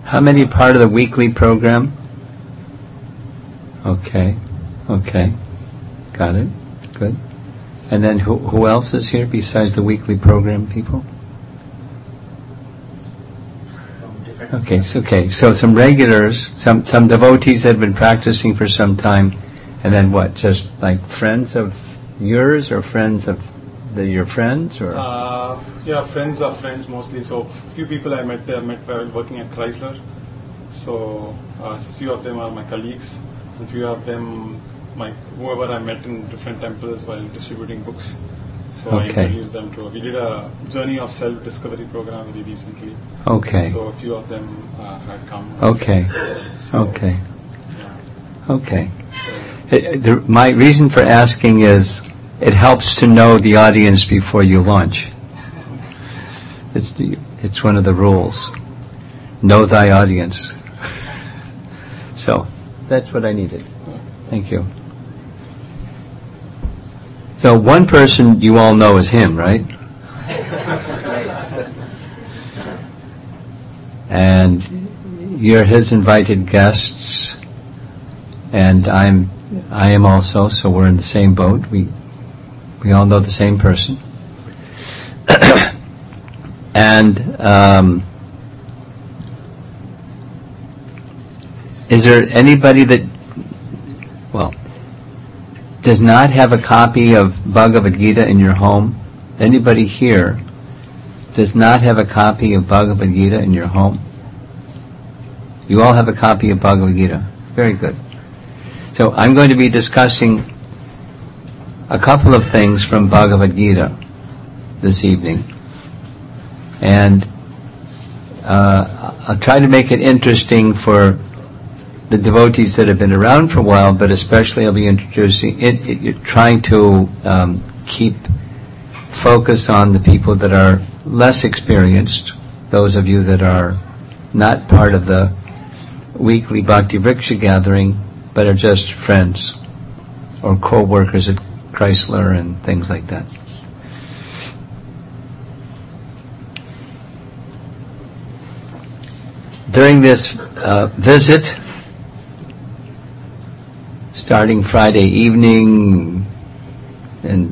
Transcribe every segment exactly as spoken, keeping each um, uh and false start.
How many part of the weekly program? Okay, okay, got it, good. And then who, who else is here besides the weekly program people? Okay, so, okay, so some regulars, some, some devotees that have been practicing for some time, and then what, just like friends of yours or friends of the, your friends? Or uh, yeah, friends are friends mostly. So few people I met there, met while working at Chrysler. So a uh, few of them are my colleagues, and few of them, my whoever I met in different temples while distributing books. So okay. I introduced them to. We did a journey of self-discovery program very recently. Okay. So a few of them uh, had come. Okay. So, okay. Yeah. Okay. So, it, the, my reason for asking is it helps to know the audience before you launch. It's it's one of the rules. Know thy audience. So that's what I needed. Thank you. So one person you all know is him, right? And you're his invited guests, and I'm, I am also. So we're in the same boat. We, we all know the same person. And um, is there anybody that, well, does not have a copy of Bhagavad Gita in your home? Anybody here does not have a copy of Bhagavad Gita in your home? You all have a copy of Bhagavad Gita. Very good. So I'm going to be discussing a couple of things from Bhagavad Gita this evening. And uh, I'll try to make it interesting for the devotees that have been around for a while, but especially I'll be introducing it, it, it trying to um, keep focus on the people that are less experienced, those of you that are not part of the weekly Bhakti Vriksha gathering, but are just friends or co-workers at Chrysler and things like that. During this uh, visit, starting Friday evening, and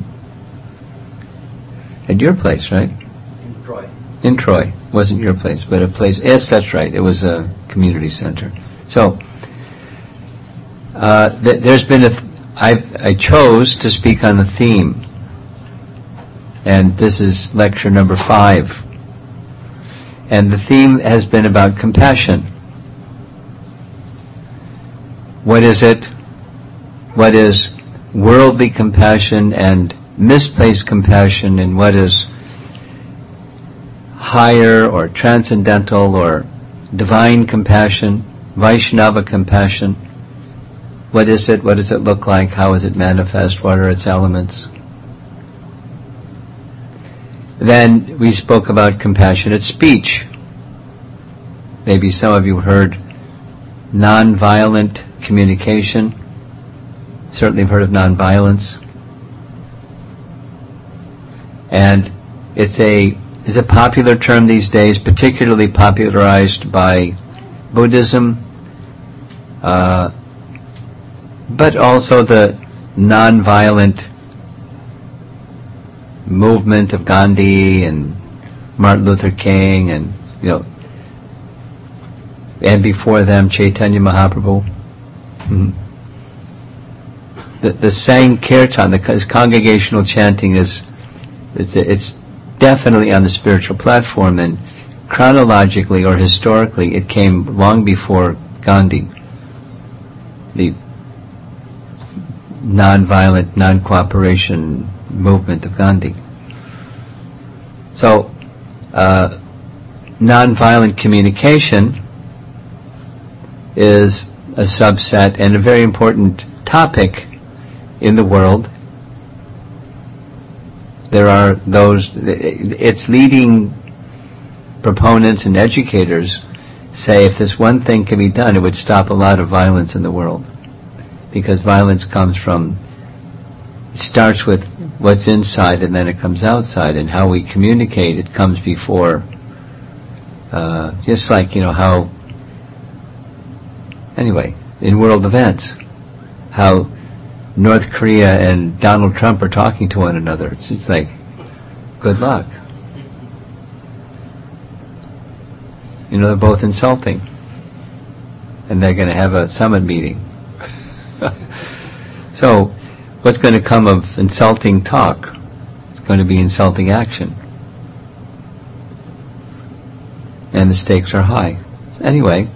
at your place, right? In Troy. In Troy. Wasn't your place, but a place. Yes, that's right. It was a community center. So, uh, th- there's been a. Th- I I chose to speak on the theme, and this is lecture number five. And the theme has been about compassion. What is it? What is worldly compassion and misplaced compassion, and what is higher or transcendental or divine compassion, Vaishnava compassion? What is it? What does it look like? How is it manifest? What are its elements? Then we spoke about compassionate speech. Maybe some of you heard nonviolent communication. Certainly have heard of nonviolence. And it's a is a popular term these days, particularly popularized by Buddhism, uh, but also the nonviolent movement of Gandhi and Martin Luther King, and you know, and before them Chaitanya Mahaprabhu. Mm-hmm. The, the Sankirtan, the congregational chanting, is it's, it's definitely on the spiritual platform, and chronologically or historically it came long before Gandhi, the non-violent, non-cooperation movement of Gandhi. So, uh, non-violent communication is a subset and a very important topic in the world. There are those, its leading proponents and educators say if this one thing can be done, it would stop a lot of violence in the world. Because violence comes from, it starts with what's inside and then it comes outside, and how we communicate, it comes before, uh, just like, you know, how Anyway, in world events, how North Korea and Donald Trump are talking to one another. It's, it's like, good luck. You know, they're both insulting. And they're going to have a summit meeting. So, what's going to come of insulting talk? It's going to be insulting action. And the stakes are high. Anyway,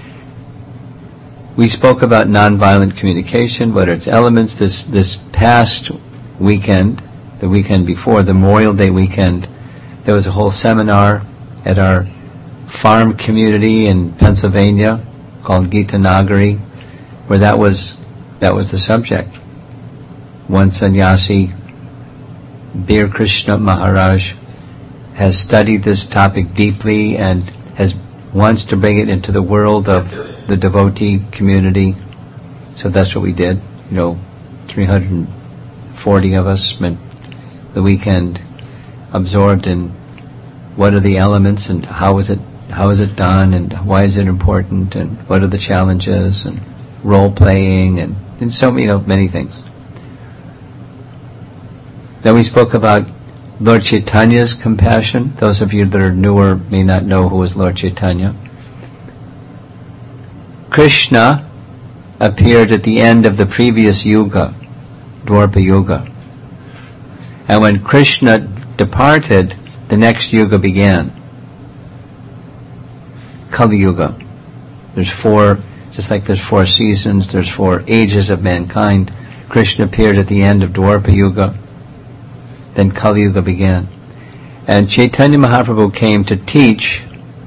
we spoke about nonviolent communication, what are its elements. This this past weekend, the weekend before, the Memorial Day weekend, there was a whole seminar at our farm community in Pennsylvania called Gita Nagari, where that was that was the subject. One sannyasi, Bir Krishna Maharaj, has studied this topic deeply and has wants to bring it into the world of the devotee community. So that's what we did. You know, three hundred forty of us spent the weekend absorbed in what are the elements and how is it how is it done and why is it important and what are the challenges and role playing and, and so you know many things. Then we spoke about Lord Chaitanya's compassion. Those of you that are newer may not know who was Lord Chaitanya. Krishna appeared at the end of the previous yuga, Dwapara Yuga. And when Krishna departed, the next yuga began. Kali Yuga. There's four, just like there's four seasons, there's four ages of mankind. Krishna appeared at the end of Dwapara Yuga. Then Kali Yuga began. And Chaitanya Mahaprabhu came to teach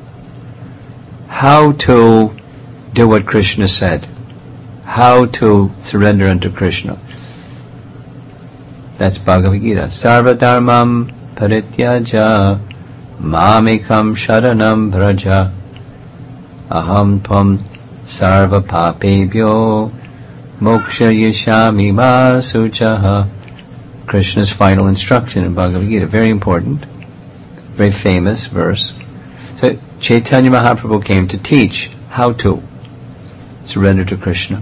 how to do what Krishna said, how to surrender unto Krishna. That's Bhagavad Gita. Sarva dharmam parityaja mamekam sharanam vraja aham tvam sarva papebhyo moksha yishami ma suchaha. Krishna's final instruction in Bhagavad Gita. Very important, very famous verse. So Chaitanya Mahaprabhu came to teach how to surrender to Krishna.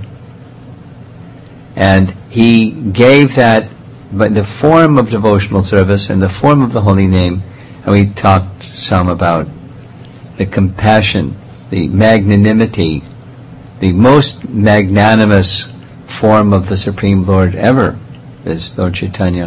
And he gave that but the form of devotional service and the form of the holy name. And we talked some about the compassion, the magnanimity, the most magnanimous form of the Supreme Lord ever is Lord Chaitanya.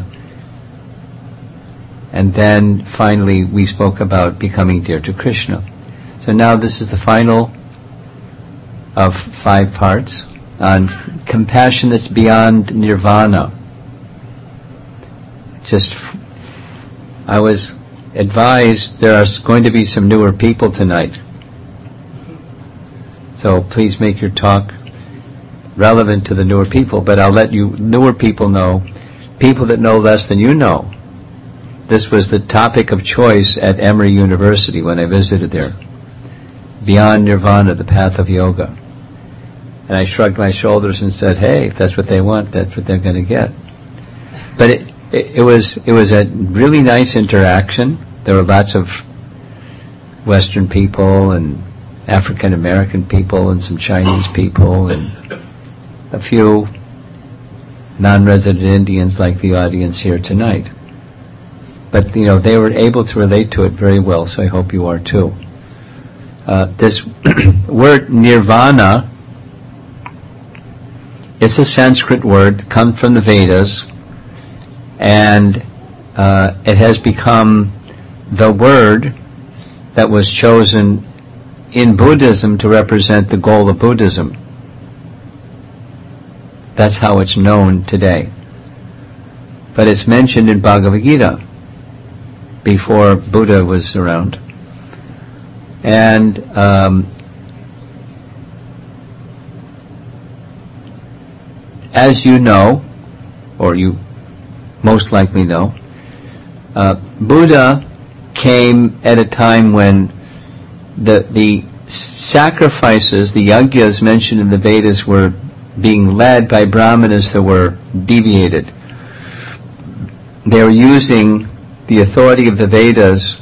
And then finally we spoke about becoming dear to Krishna. So now this is the final of five parts on compassion that's beyond nirvana. Just, I was advised there are going to be some newer people tonight. So please make your talk relevant to the newer people, but I'll let you newer people know, people that know less than you know. This was the topic of choice at Emory University when I visited there. Beyond Nirvana, the path of yoga. And I shrugged my shoulders and said, hey, if that's what they want, that's what they're going to get. But it, it, it was it was a really nice interaction. There were lots of Western people and African American people and some Chinese people and a few non-resident Indians like the audience here tonight. But, you know, they were able to relate to it very well, so I hope you are too. Uh, this word nirvana is a Sanskrit word, comes from the Vedas, and uh, it has become the word that was chosen in Buddhism to represent the goal of Buddhism. That's how it's known today. But it's mentioned in Bhagavad Gita before Buddha was around. And um, as you know, or you most likely know, uh, Buddha came at a time when the the sacrifices, the yajnas mentioned in the Vedas, were being led by brahmanas that were deviated. They were using the authority of the Vedas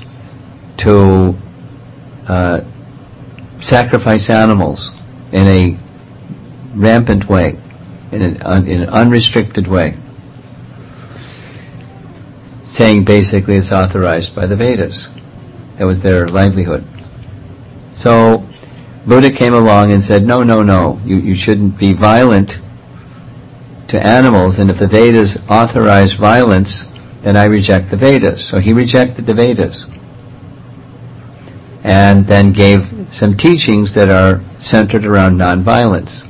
to uh, sacrifice animals in a rampant way, in an, un, in an unrestricted way, saying basically it's authorized by the Vedas. That was their livelihood. So Buddha came along and said, no, no, no, you, you shouldn't be violent to animals, and if the Vedas authorize violence, then I reject the Vedas. So he rejected the Vedas, and then gave some teachings that are centered around nonviolence.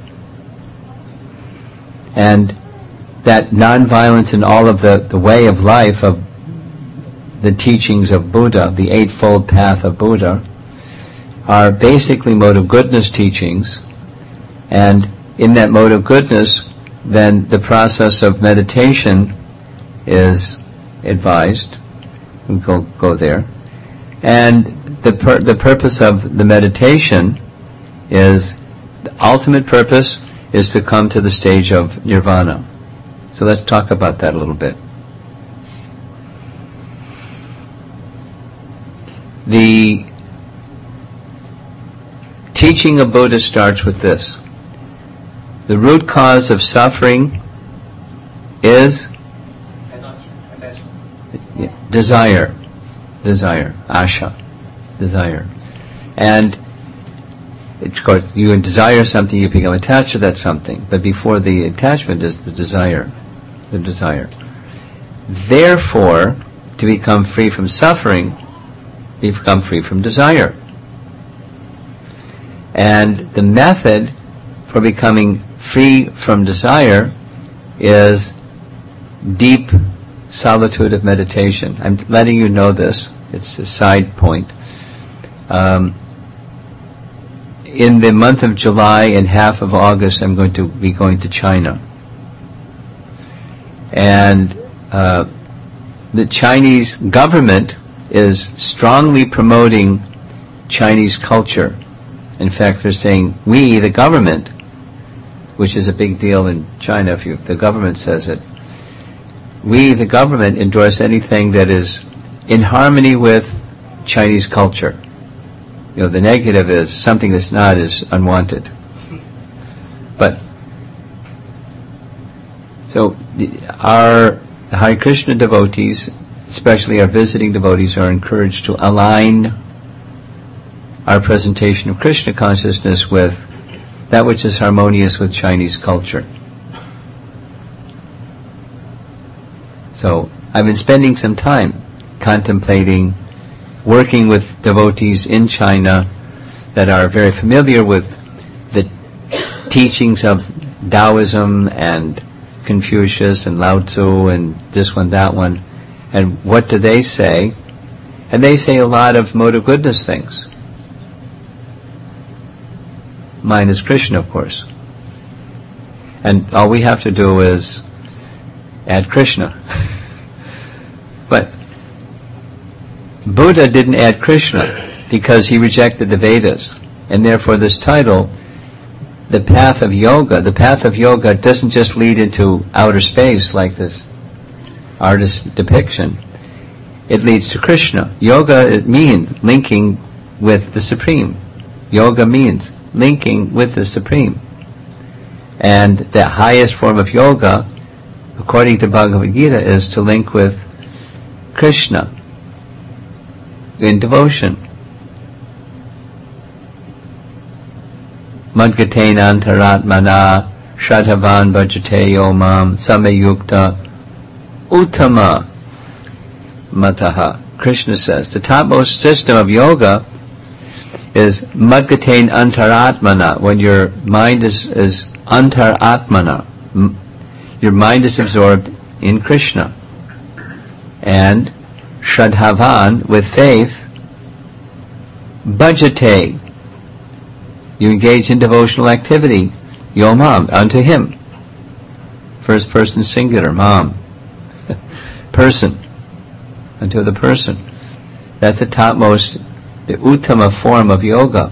And that nonviolence in all of the, the way of life of the teachings of Buddha, the Eightfold Path of Buddha, are basically mode of goodness teachings. And in that mode of goodness, then the process of meditation is advised. We'll go, go there. And the pur- the purpose of the meditation is, the ultimate purpose is to come to the stage of nirvana. So let's talk about that a little bit. The teaching of Buddha starts with this. The root cause of suffering is desire. Desire. Asha. Desire. And of course, you desire something, you become attached to that something. But before the attachment is the desire. The desire. Therefore, to become free from suffering, you become free from desire. And the method for becoming free from desire is deep solitude of meditation. I'm letting you know this. It's a side point. Um, in the month of July and half of August, I'm going to be going to China. And uh, the Chinese government is strongly promoting Chinese culture. In fact, they're saying, we, the government, which is a big deal in China if you, the government says it, we, the government, endorse anything that is in harmony with Chinese culture. You know, the negative is something that's not is unwanted. But, so, the, our Hare Krishna devotees, especially our visiting devotees, are encouraged to align our presentation of Krishna consciousness with that which is harmonious with Chinese culture. So, I've been spending some time contemplating, working with devotees in China that are very familiar with the teachings of Taoism and Confucius and Lao Tzu and this one, that one, and what do they say? And they say a lot of mode of goodness things. Mine is Krishna, of course. And all we have to do is add Krishna. But Buddha didn't add Krishna because he rejected the Vedas. And therefore this title, the path of yoga, the path of yoga doesn't just lead into outer space like this artist's depiction. It leads to Krishna. Yoga, it means linking with the Supreme. Yoga means linking with the Supreme. And the highest form of yoga, according to Bhagavad Gita, is to link with Krishna in devotion. Madgatein antaratmana shradhavan bhajate yomam samayukta uttama mataha. Krishna says the topmost system of yoga is madgatein antaratmana, when your mind is, is antaratmana. Your mind is absorbed in Krishna. And shradhavan, with faith, bhajate, you engage in devotional activity, yomam, unto him. First person singular, mam. Person, unto the person. That's the topmost, the uttama form of yoga.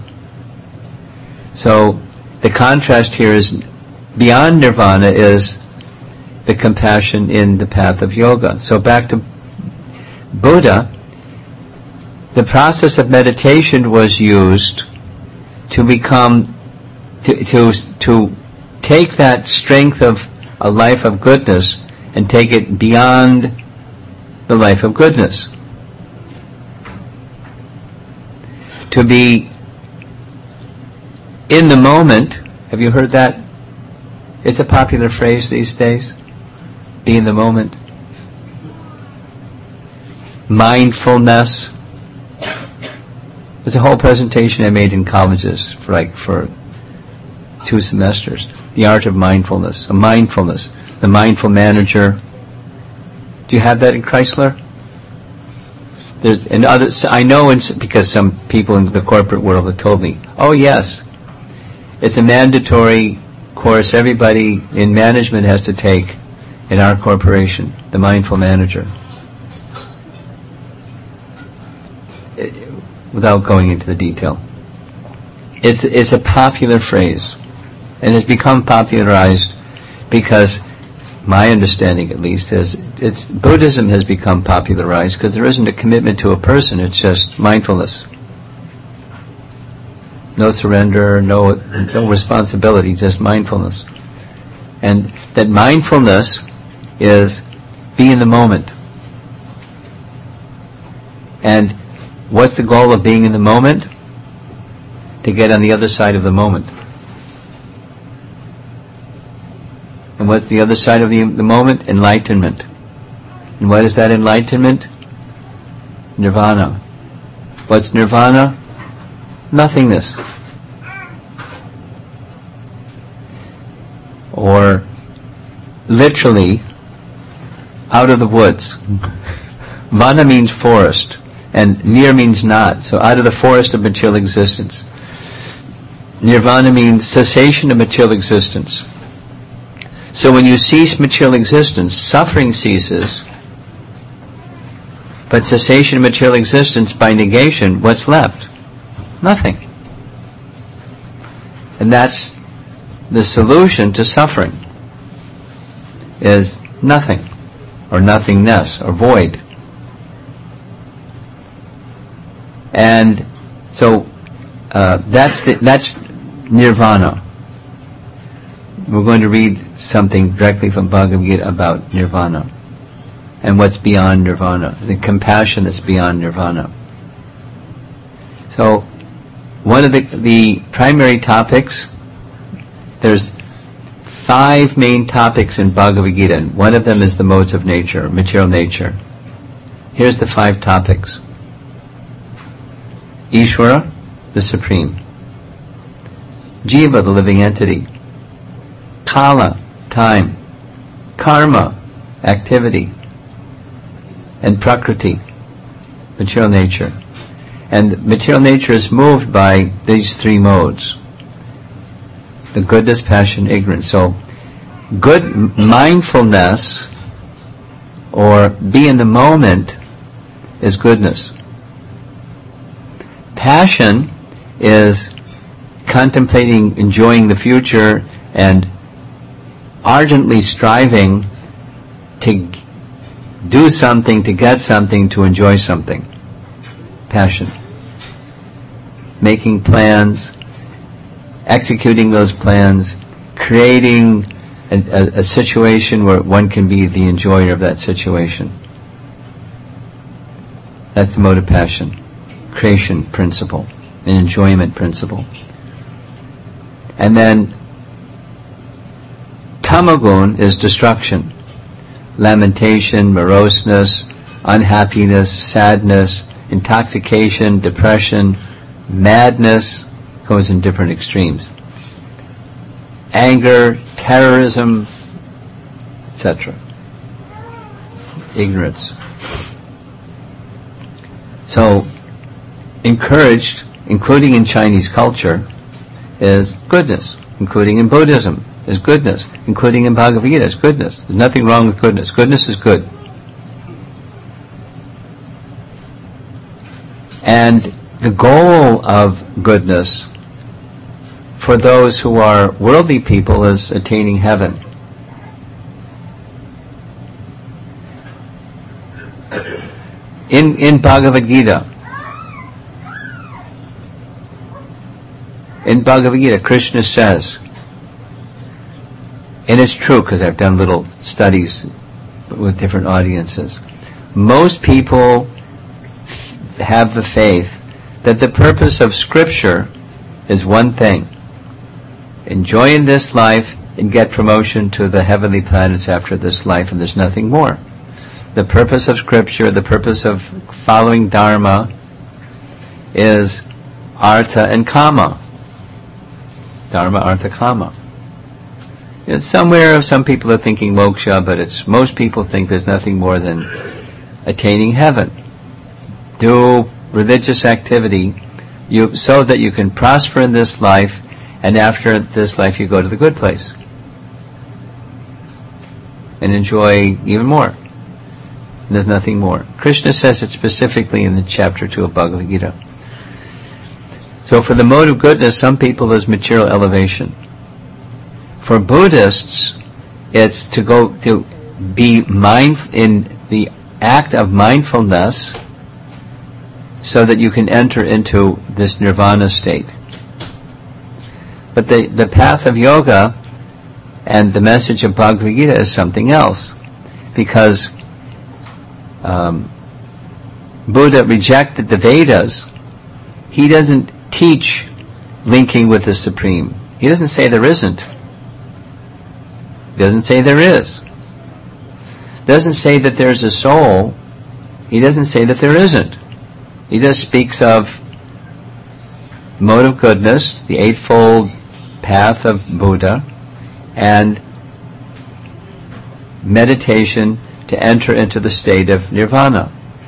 So the contrast here is, beyond nirvana is the compassion in the path of yoga. So back to Buddha, the process of meditation was used to become, to, to, to take that strength of a life of goodness and take it beyond the life of goodness. To be in the moment, have you heard that? It's a popular phrase these days. Be in the moment. Mindfulness. There's a whole presentation I made in colleges for like for two semesters. The art of mindfulness. A mindfulness. The mindful manager. Do you have that in Chrysler? There's, and others, I know in, because some people in the corporate world have told me, oh yes, it's a mandatory course everybody in management has to take in our corporation, the mindful manager. It, without going into the detail. It's, it's a popular phrase, and it's become popularized because, my understanding at least, is it's Buddhism has become popularized because there isn't a commitment to a person, it's just mindfulness. No surrender, no no responsibility, just mindfulness. And that mindfulness is be in the moment. And what's the goal of being in the moment? To get on the other side of the moment. And what's the other side of the, the moment? Enlightenment. And what is that enlightenment? Nirvana. What's nirvana? Nothingness. Or literally, out of the woods. Vana means forest, and nir means not. So out of the forest of material existence. Nirvana means cessation of material existence. So when you cease material existence, suffering ceases, but cessation of material existence by negation, what's left? Nothing. And that's the solution to suffering, is nothing, or nothingness, or void. And so uh, that's the, that's nirvana. We're going to read something directly from Bhagavad Gita about nirvana and what's beyond nirvana, the compassion that's beyond nirvana. So one of the, the primary topics, there's five main topics in Bhagavad Gita, and one of them is the modes of nature, material nature. Here's the five topics. Ishvara, the Supreme. Jiva, the living entity. Kala, time. Karma, activity. And Prakriti, material nature. And material nature is moved by these three modes. The goodness, passion, ignorance. So, good mindfulness, or be in the moment, is goodness. Passion is contemplating, enjoying the future, and ardently striving to do something, to get something, to enjoy something. Passion. Making plans, executing those plans, creating a, a, a situation where one can be the enjoyer of that situation. That's the mode of passion. Creation principle, an enjoyment principle. And then tamagun is destruction. Lamentation, moroseness, unhappiness, sadness, intoxication, depression, madness, goes in different extremes. Anger, terrorism, et cetera. Ignorance. So, encouraged, including in Chinese culture, is goodness, including in Buddhism, is goodness, including in Bhagavad Gita, is goodness. There's nothing wrong with goodness. Goodness is good. And the goal of goodness for those who are worldly people is attaining heaven. In, in Bhagavad Gita, in Bhagavad Gita, Krishna says, and it's true because I've done little studies with different audiences, most people have the faith that the purpose of Scripture is one thing: enjoy in this life and get promotion to the heavenly planets after this life, and there's nothing more. The purpose of Scripture, the purpose of following Dharma, is Artha and Kama. Dharma, Artha, Kama. It's somewhere some people are thinking moksha, but it's most people think there's nothing more than attaining heaven. Do religious activity you, so that you can prosper in this life, and after this life you go to the good place and enjoy even more. There's nothing more. Krishna says it specifically in the chapter two of Bhagavad Gita. So for the mode of goodness, some people is material elevation. For Buddhists, it's to go to be mindful in the act of mindfulness so that you can enter into this nirvana state. But the, the path of yoga and the message of Bhagavad Gita is something else, because um, Buddha rejected the Vedas. He doesn't teach linking with the Supreme. He doesn't say there isn't. He doesn't say there is. Doesn't say that there's a soul. He doesn't say that there isn't. He just speaks of mode of goodness, the eightfold path of Buddha, and meditation to enter into the state of nirvana.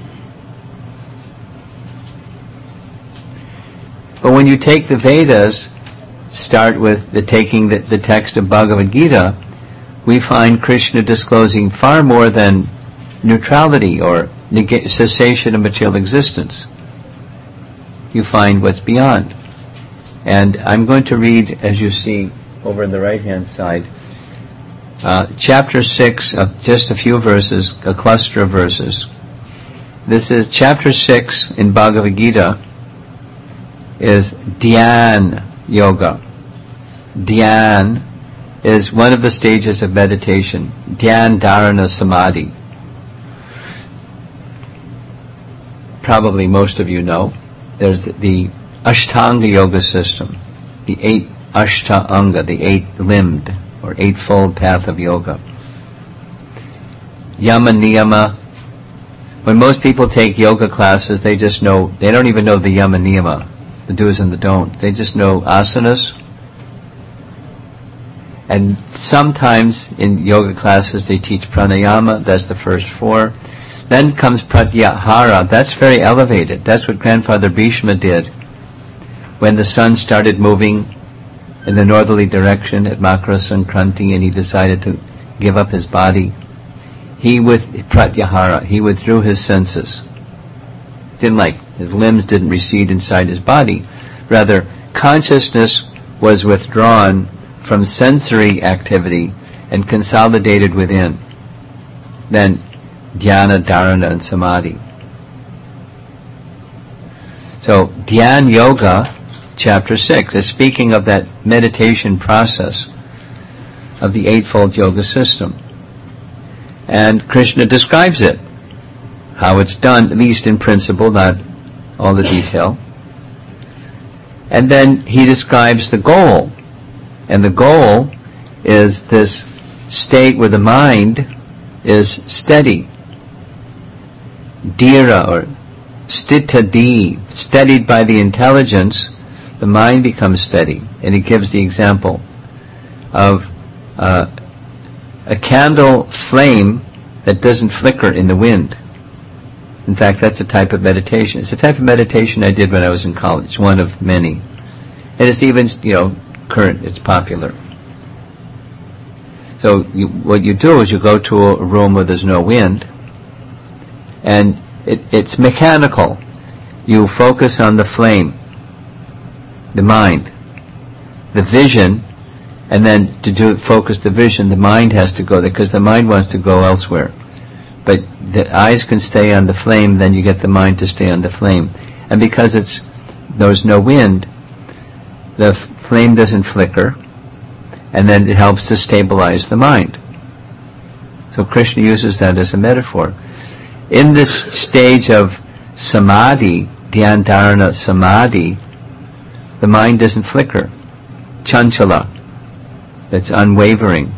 But when you take the Vedas, start with the taking the, the text of Bhagavad Gita, we find Krishna disclosing far more than neutrality or neg- cessation of material existence. You find what's beyond. And I'm going to read, as you see over on the right-hand side, uh, chapter six of just a few verses, a cluster of verses. This is chapter six in Bhagavad Gita, is Dhyan Yoga. Dhyan is one of the stages of meditation. Dhyan Dharana Samadhi. Probably most of you know. There's the Ashtanga Yoga system, the eight Ashtanga, the eight-limbed or eightfold path of yoga. Yama Niyama. When most people take yoga classes, they just know, they don't even know the Yama Niyama, the do's and the don'ts. They just know asanas. And sometimes in yoga classes they teach pranayama, that's the first four. Then comes pratyahara, that's very elevated. That's what Grandfather Bhishma did when the sun started moving in the northerly direction at Makara Sankranti and he decided to give up his body. He, with pratyahara, he withdrew his senses. Didn't like, his limbs didn't recede inside his body. Rather, consciousness was withdrawn from sensory activity and consolidated within. Then dhyana, dharana, and samadhi. So Dhyan Yoga, chapter six, is speaking of that meditation process of the Eightfold Yoga system. And Krishna describes it, how it's done, at least in principle, not all the detail. And then he describes the goal. And the goal is this state where the mind is steady. Dhira, or stitadi, steadied by the intelligence, the mind becomes steady. And he gives the example of uh, a candle flame that doesn't flicker in the wind. In fact, that's a type of meditation. It's a type of meditation I did when I was in college, one of many. And it's even, you know, current, it's popular. So you, what you do is you go to a room where there's no wind, and it, it's mechanical. You focus on the flame, the mind, the vision, and then to do focus the vision, the mind has to go there, because the mind wants to go elsewhere. But the eyes can stay on the flame, then you get the mind to stay on the flame. And because it's there's no wind, the f- flame doesn't flicker, and then it helps to stabilize the mind. So Krishna uses that as a metaphor. In this stage of samadhi, dhyantarana samadhi, the mind doesn't flicker. Chanchala. It's unwavering.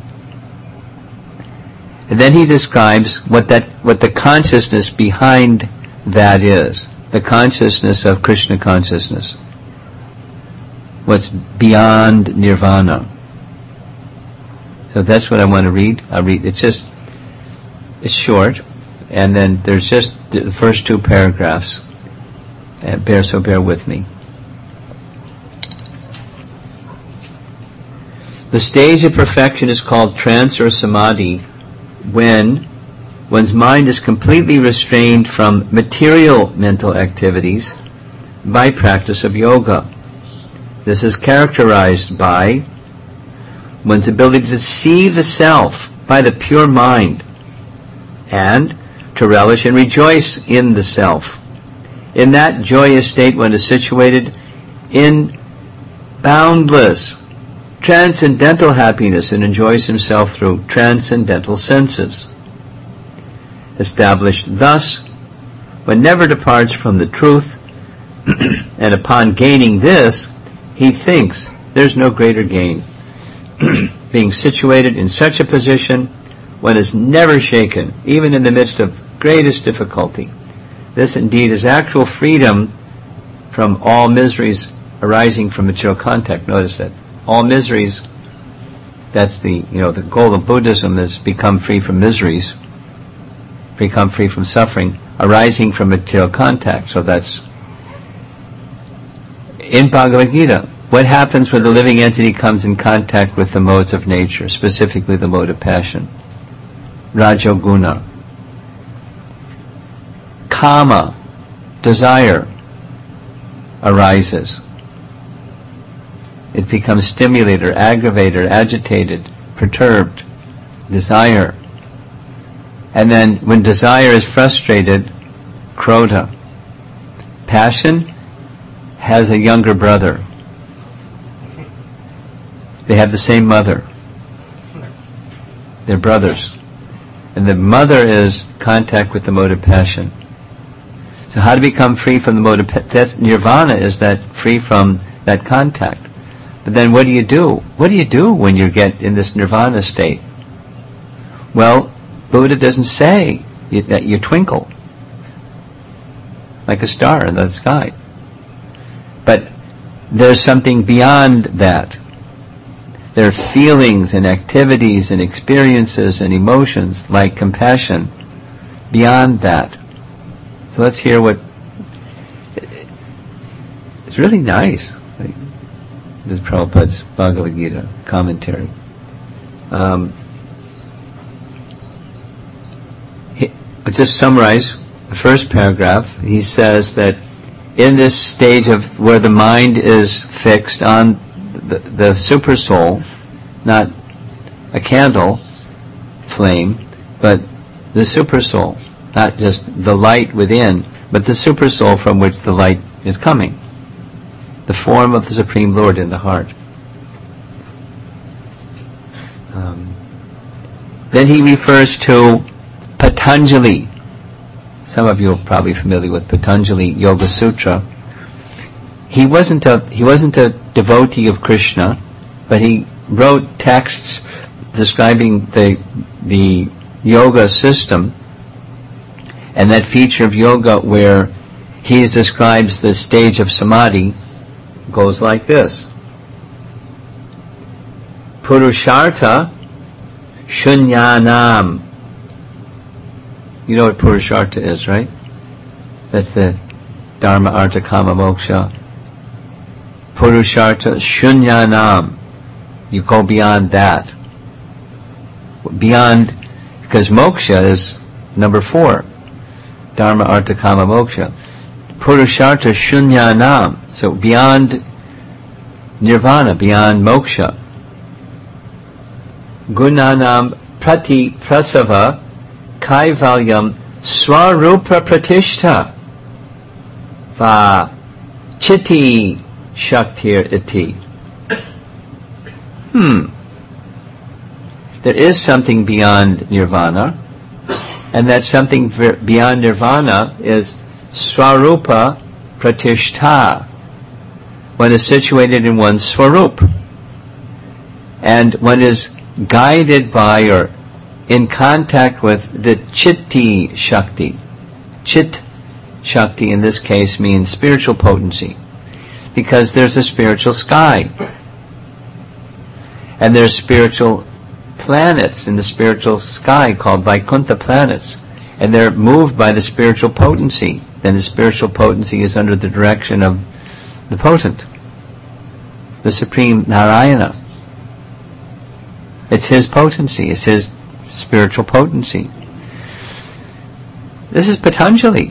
And then he describes what that, what the consciousness behind that is. The consciousness of Krishna consciousness. What's beyond nirvana. So that's what I want to read. I'll read. It's just, it's short, and then there's just the first two paragraphs. Uh, bear so bear with me. The stage of perfection is called trance or samadhi when one's mind is completely restrained from material mental activities by practice of yoga. This is characterized by one's ability to see the self by the pure mind and to relish and rejoice in the self. In that joyous state, one is situated in boundless transcendental happiness and enjoys himself through transcendental senses. Established thus, one never departs from the truth, and upon gaining this, he thinks there's no greater gain. Being situated in such a position, one is never shaken, even in the midst of greatest difficulty. This indeed is actual freedom from all miseries arising from material contact. Notice that. All miseries, that's the, you know, the goal of Buddhism is become free from miseries, become free from suffering, arising from material contact. So that's, in Bhagavad Gita, what happens when the living entity comes in contact with the modes of nature, specifically the mode of passion? Rajoguna. Kama, desire, arises. It becomes stimulated, aggravated, agitated, perturbed, desire. And then when desire is frustrated, krodha. Passion has a younger brother. They have the same mother. They're brothers. And the mother is contact with the mode of passion. So how to become free from the mode of passion? Nirvana is that free from that contact. But then what do you do? What do you do when you get in this nirvana state? Well, Buddha doesn't say you, that you twinkle like a star in the sky. But there's something beyond that. There are feelings and activities and experiences and emotions like compassion beyond that. So let's hear what... It's really nice. Like, this is Prabhupada's Bhagavad Gita commentary. Um, he, I'll just summarize the first paragraph. He says that in this stage of where the mind is fixed on the, the super soul, not a candle flame, but the super soul, not just the light within, but the super soul from which the light is coming, the form of the Supreme Lord in the heart. Um, then he refers to Patanjali. Some of you are probably familiar with Patanjali Yoga Sutra. He wasn't a he wasn't a devotee of Krishna, but he wrote texts describing the the yoga system and that feature of yoga where he describes the stage of samadhi goes like this. Purushartha Shunyanam. You know what Purushartha is, right? That's the Dharma, Artha, Kama, Moksha. Purushartha Shunyanam. You go beyond that. Beyond, because moksha is number four. Dharma, Artha, Kama, Moksha. Purushartha Shunyanam. So beyond nirvana, beyond moksha. Gunanam Prati Prasava Kaivalyam Swarupa Pratishta Va Chitti Shaktir Iti. Hmm. there is something beyond nirvana, and that something beyond nirvana is swarupa pratishta. One is situated in one's swarup, and one is guided by or in contact with the chitti shakti. Chit shakti in this case means spiritual potency, because there's a spiritual sky, and there's spiritual planets in the spiritual sky called Vaikuntha planets, and they're moved by the spiritual potency. Then the spiritual potency is under the direction of the potent, the Supreme Narayana. It's his potency, it's his spiritual potency. This is Patanjali.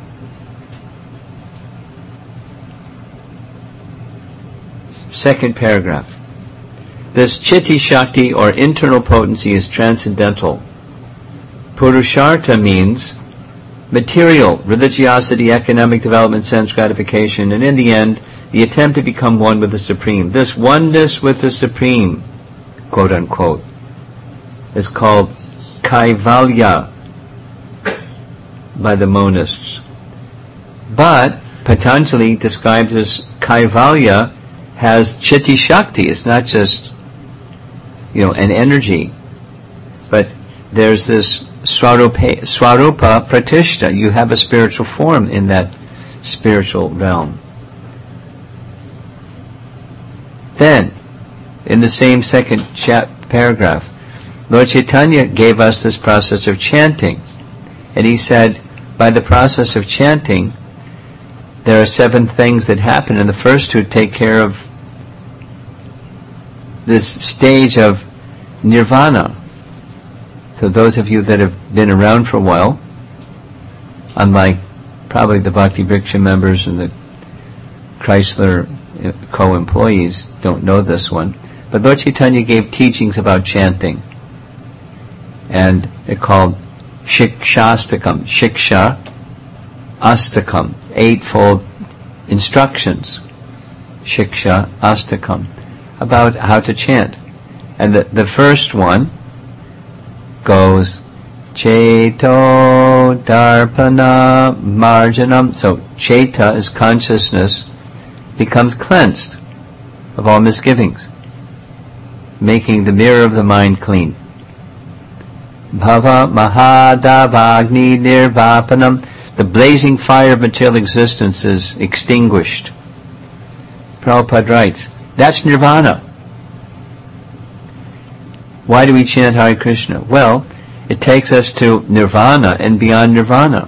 Second paragraph. This chitti shakti or internal potency is transcendental. Purushartha means material, religiosity, economic development, sense gratification, and in the end, the attempt to become one with the Supreme. This oneness with the Supreme, quote unquote, is called kaivalya by the monists. But Patanjali describes this kaivalya has chitti shakti. It's not just, you know, an energy, but there's this swarupa, swarupa pratishta. You have a spiritual form in that spiritual realm. Then, in the same second chap- paragraph, Lord Chaitanya gave us this process of chanting, and he said, by the process of chanting, there are seven things that happen, and the first two take care of this stage of nirvana. So those of you that have been around for a while, unlike probably the Bhakti Vriksha members and the Chrysler co-employees, don't know this one, but Lord Chaitanya gave teachings about chanting, and they're called Shikshastakam, Shiksha Astakam, eightfold instructions, Shiksha Astakam, about how to chant. And the, the first one goes Cheto Darpana Marjanam. So Cheta is consciousness, becomes cleansed of all misgivings, making the mirror of the mind clean. Bhava Mahadavagni Nirvapanam. The blazing fire of material existence is extinguished. Prabhupada writes, that's nirvana. Why do we chant Hare Krishna? Well, it takes us to nirvana and beyond nirvana.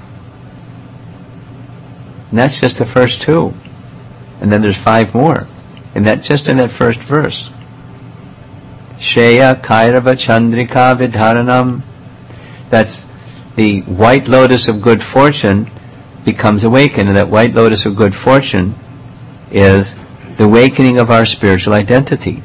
And that's just the first two. And then there's five more. And that just in that first verse. Shreya Kairava Chandrika Vidharanam. That's the white lotus of good fortune becomes awakened, and that white lotus of good fortune is the awakening of our spiritual identity.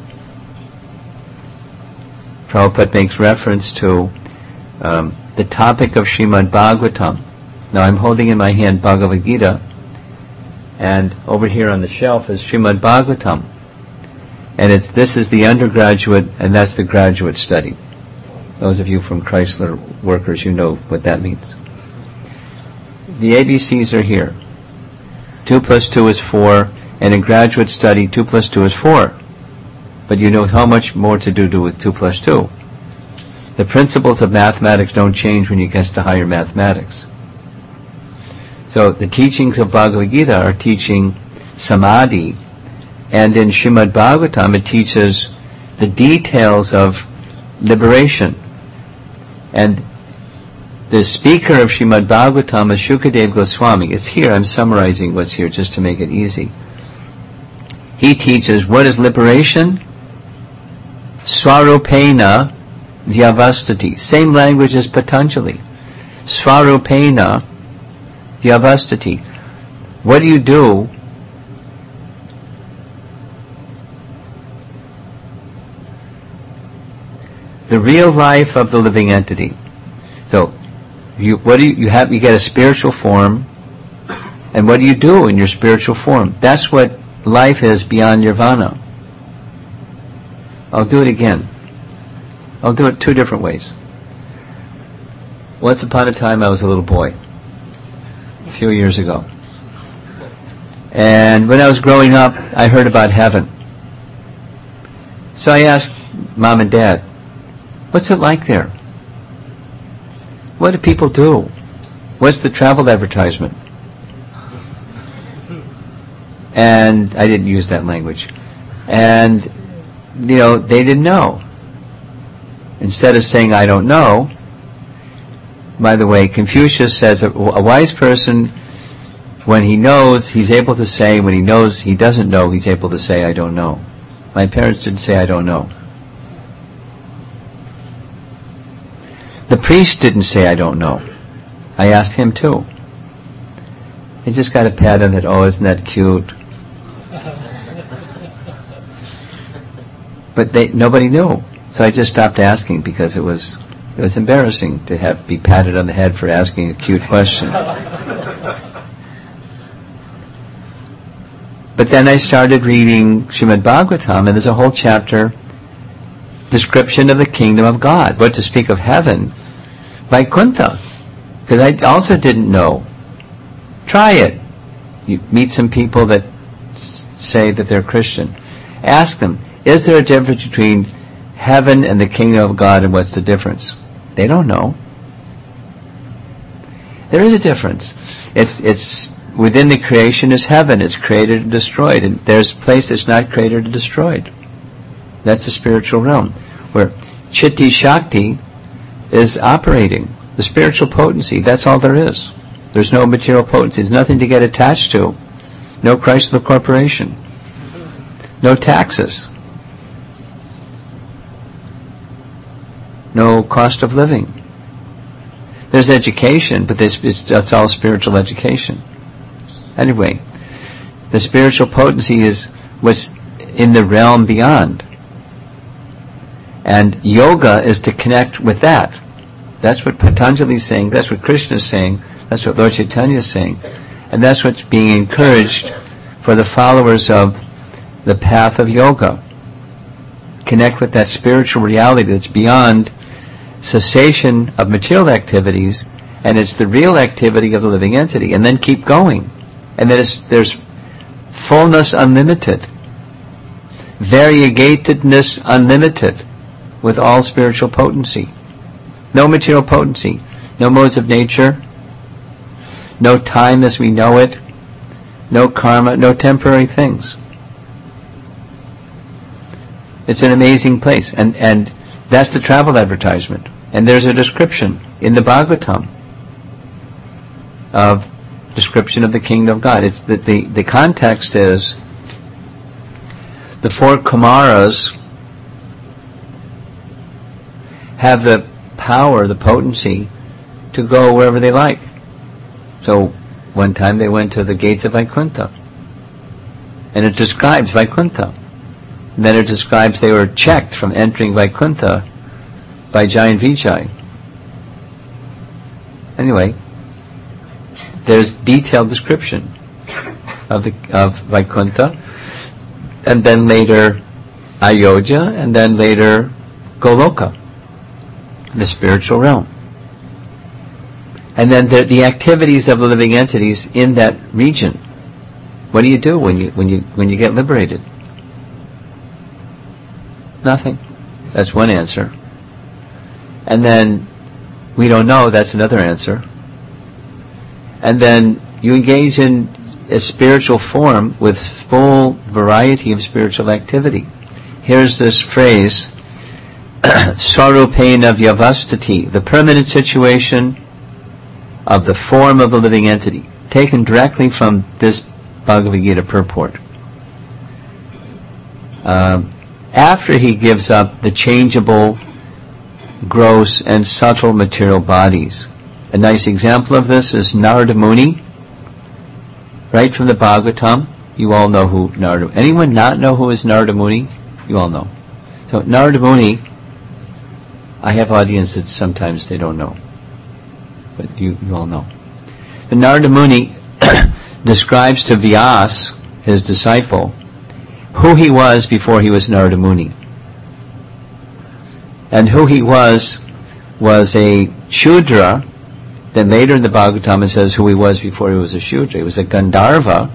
Prabhupada makes reference to um, the topic of Srimad Bhagavatam. Now I'm holding in my hand Bhagavad Gita, and over here on the shelf is Srimad Bhagavatam. And it's this is the undergraduate, and that's the graduate study. Those of you from Chrysler workers, you know what that means. The A B Cs are here. Two plus two is four, and in graduate study, two plus two is four. But you know how much more to do, do with two plus two. The principles of mathematics don't change when you get to higher mathematics. So the teachings of Bhagavad Gita are teaching samadhi, and in Srimad Bhagavatam it teaches the details of liberation. And the speaker of Srimad Bhagavatam is Shukadev Goswami. It's here, I'm summarizing what's here just to make it easy. He teaches what is liberation? Swarupena Vyavastati. Same language as Patanjali. Swarupena Vyavastati. What do you do the real life of the living entity? So, you what do you, you have? You get a spiritual form, and what do you do in your spiritual form? That's what life is beyond nirvana. I'll do it again. I'll do it two different ways. Once upon a time, I was a little boy, a few years ago. And when I was growing up, I heard about heaven. So I asked Mom and Dad, what's it like there? What do people do? What's the travel advertisement? And I didn't use that language. And, you know, they didn't know. Instead of saying, I don't know, by the way, Confucius says a, a wise person, when he knows, he's able to say, when he knows he doesn't know, he's able to say, I don't know. My parents didn't say, I don't know. The priest didn't say, I don't know. I asked him too. He just got a pat on it, oh, isn't that cute? But they, nobody knew. So I just stopped asking because it was it was embarrassing to have be patted on the head for asking a cute question. But then I started reading Srimad Bhagavatam, and there's a whole chapter, description of the kingdom of God. What to speak of heaven? Vaikuntha. Because I also didn't know. Try it. You meet some people that say that they're Christian. Ask them, is there a difference between heaven and the kingdom of God, and what's the difference? They don't know. There is a difference. It's it's within the creation is heaven. It's created and destroyed, and there's a place that's not created and destroyed. That's the spiritual realm, where Chitti Shakti is operating. The spiritual potency, that's all there is. There's no material potency. There's nothing to get attached to. No Chrysler Corporation. No taxes. No cost of living. There's education, but this, it's, that's all spiritual education. Anyway, the spiritual potency is what's in the realm beyond. And yoga is to connect with that. That's what Patanjali is saying, that's what Krishna is saying, that's what Lord Chaitanya is saying. And that's what's being encouraged for the followers of the path of yoga. Connect with that spiritual reality that's beyond cessation of material activities, and it's the real activity of the living entity, and then keep going. And then it's, there's fullness unlimited, variegatedness unlimited, with all spiritual potency. No material potency, no modes of nature, no time as we know it, no karma, no temporary things. It's an amazing place, and, and that's the travel advertisement. And there's a description in the Bhagavatam of description of the kingdom of God. It's the, the, the context is the four Kumaras have the power, the potency, to go wherever they like. So one time they went to the gates of Vaikuntha, and it describes Vaikuntha. And then it describes they were checked from entering Vaikuntha by Giant Vijay. Anyway, there's detailed description of the of Vaikuntha, and then later Ayodhya, and then later Goloka, the spiritual realm. And then the, the activities of the living entities in that region. What do you do when you when you when you get liberated? Nothing. That's one answer. And then we don't know, that's another answer. And then you engage in a spiritual form with full variety of spiritual activity. Here's this phrase, Sarupena Vyavastati, the permanent situation of the form of the living entity, taken directly from this Bhagavad Gita purport. Um, after he gives up the changeable, gross, and subtle material bodies. A nice example of this is Narada Muni, right from the Bhagavatam. You all know who Narada. Anyone not know who is Narada Muni? You all know. So Narada Muni, I have audience that sometimes they don't know, but you, you all know. The Narada Muni describes to Vyas, his disciple, who he was before he was Narada Muni. And who he was was a Shudra. Then later in the Bhagavatam it says who he was before he was a Shudra. He was a Gandharva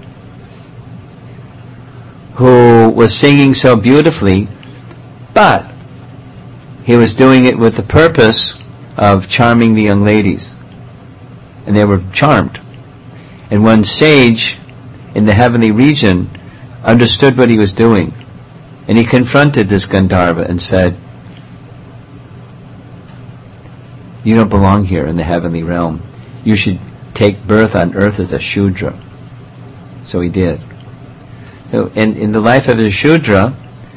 who was singing so beautifully, but he was doing it with the purpose of charming the young ladies. And they were charmed. And one sage in the heavenly region understood what he was doing. And he confronted this Gandharva and said, "You don't belong here in the heavenly realm. You should take birth on earth as a Shudra." So he did. So in, in the life of a Shudra,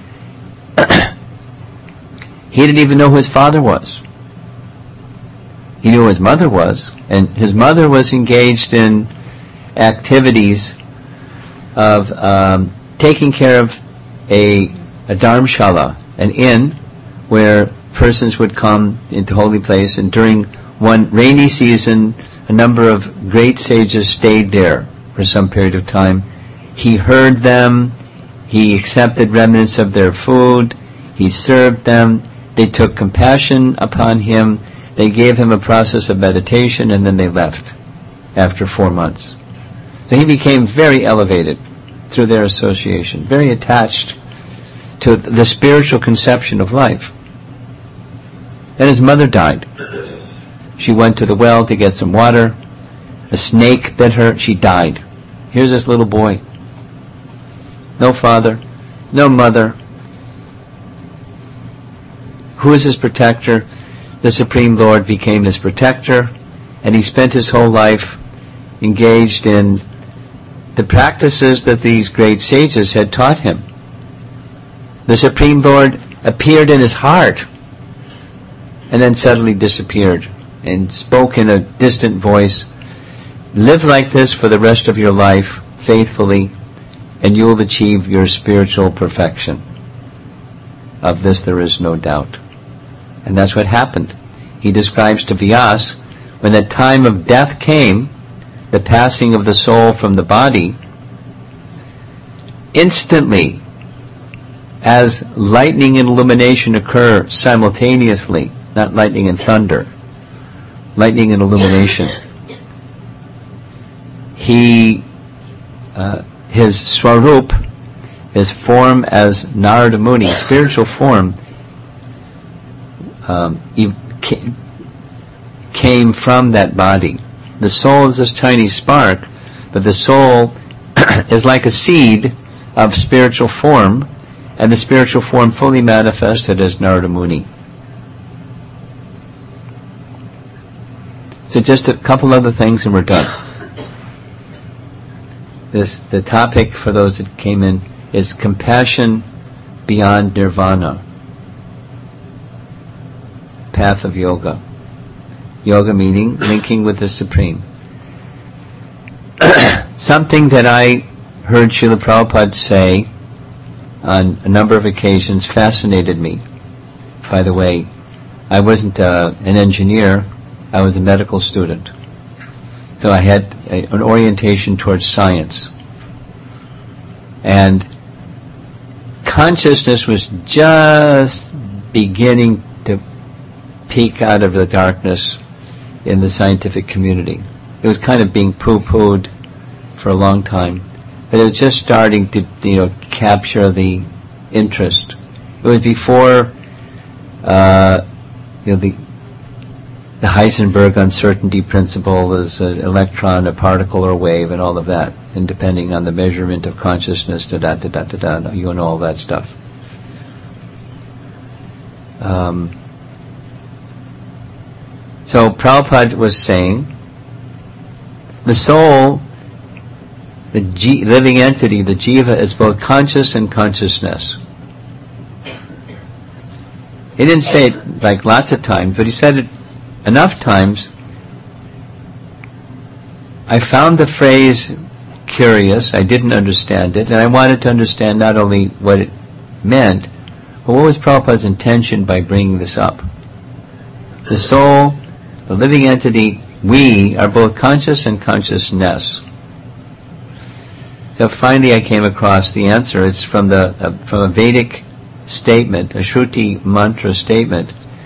he didn't even know who his father was. He knew who his mother was, and his mother was engaged in activities of um, taking care of a, a dharmshala, an inn where persons would come into holy place, and during one rainy season a number of great sages stayed there for some period of time. He heard them, he accepted remnants of their food, he served them, they took compassion upon him, they gave him a process of meditation, and then they left after four months. So he became very elevated through their association, very attached to the spiritual conception of life. Then his mother died. She went to the well to get some water. A snake bit her. She died. Here's this little boy. No father, no mother. Who is his protector? The Supreme Lord became his protector, and he spent his whole life engaged in the practices that these great sages had taught him. The Supreme Lord appeared in his heart and then suddenly disappeared and spoke in a distant voice, "Live like this for the rest of your life, faithfully, and you will achieve your spiritual perfection. Of this there is no doubt." And that's what happened. He describes to Vyas, when the time of death came, the passing of the soul from the body, instantly, as lightning and illumination occur simultaneously, not lightning and thunder, lightning and illumination, he, uh, his swarup, his form as Narada Muni, spiritual form, um, he came from that body. The soul is this tiny spark, but the soul is like a seed of spiritual form, and the spiritual form fully manifested as Narada Muni. So just a couple other things and we're done. This, the topic for those that came in is compassion beyond nirvana. Path of yoga. Yoga meaning linking with the Supreme. Something that I heard Srila Prabhupada say on a number of occasions fascinated me. By the way, I wasn't uh, an engineer, I was a medical student. So I had a, an orientation towards science. And consciousness was just beginning to peek out of the darkness in the scientific community. It was kind of being poo-pooed for a long time, but it was just starting to, you know, capture the interest. It was before, uh, you know, the the Heisenberg uncertainty principle is an electron, a particle, or a wave, and all of that, and depending on the measurement of consciousness, da da da da da da, you know all that stuff. Um, so Prabhupada was saying, the soul, the G, living entity, the jiva, is both conscious and consciousness. He didn't say it like lots of times, but he said it enough times. I found the phrase curious, I didn't understand it, and I wanted to understand not only what it meant, but what was Prabhupada's intention by bringing this up. The soul, the living entity, we are both conscious and consciousness. So finally I came across the answer. It's from the uh, from a Vedic statement, a Shruti mantra statement,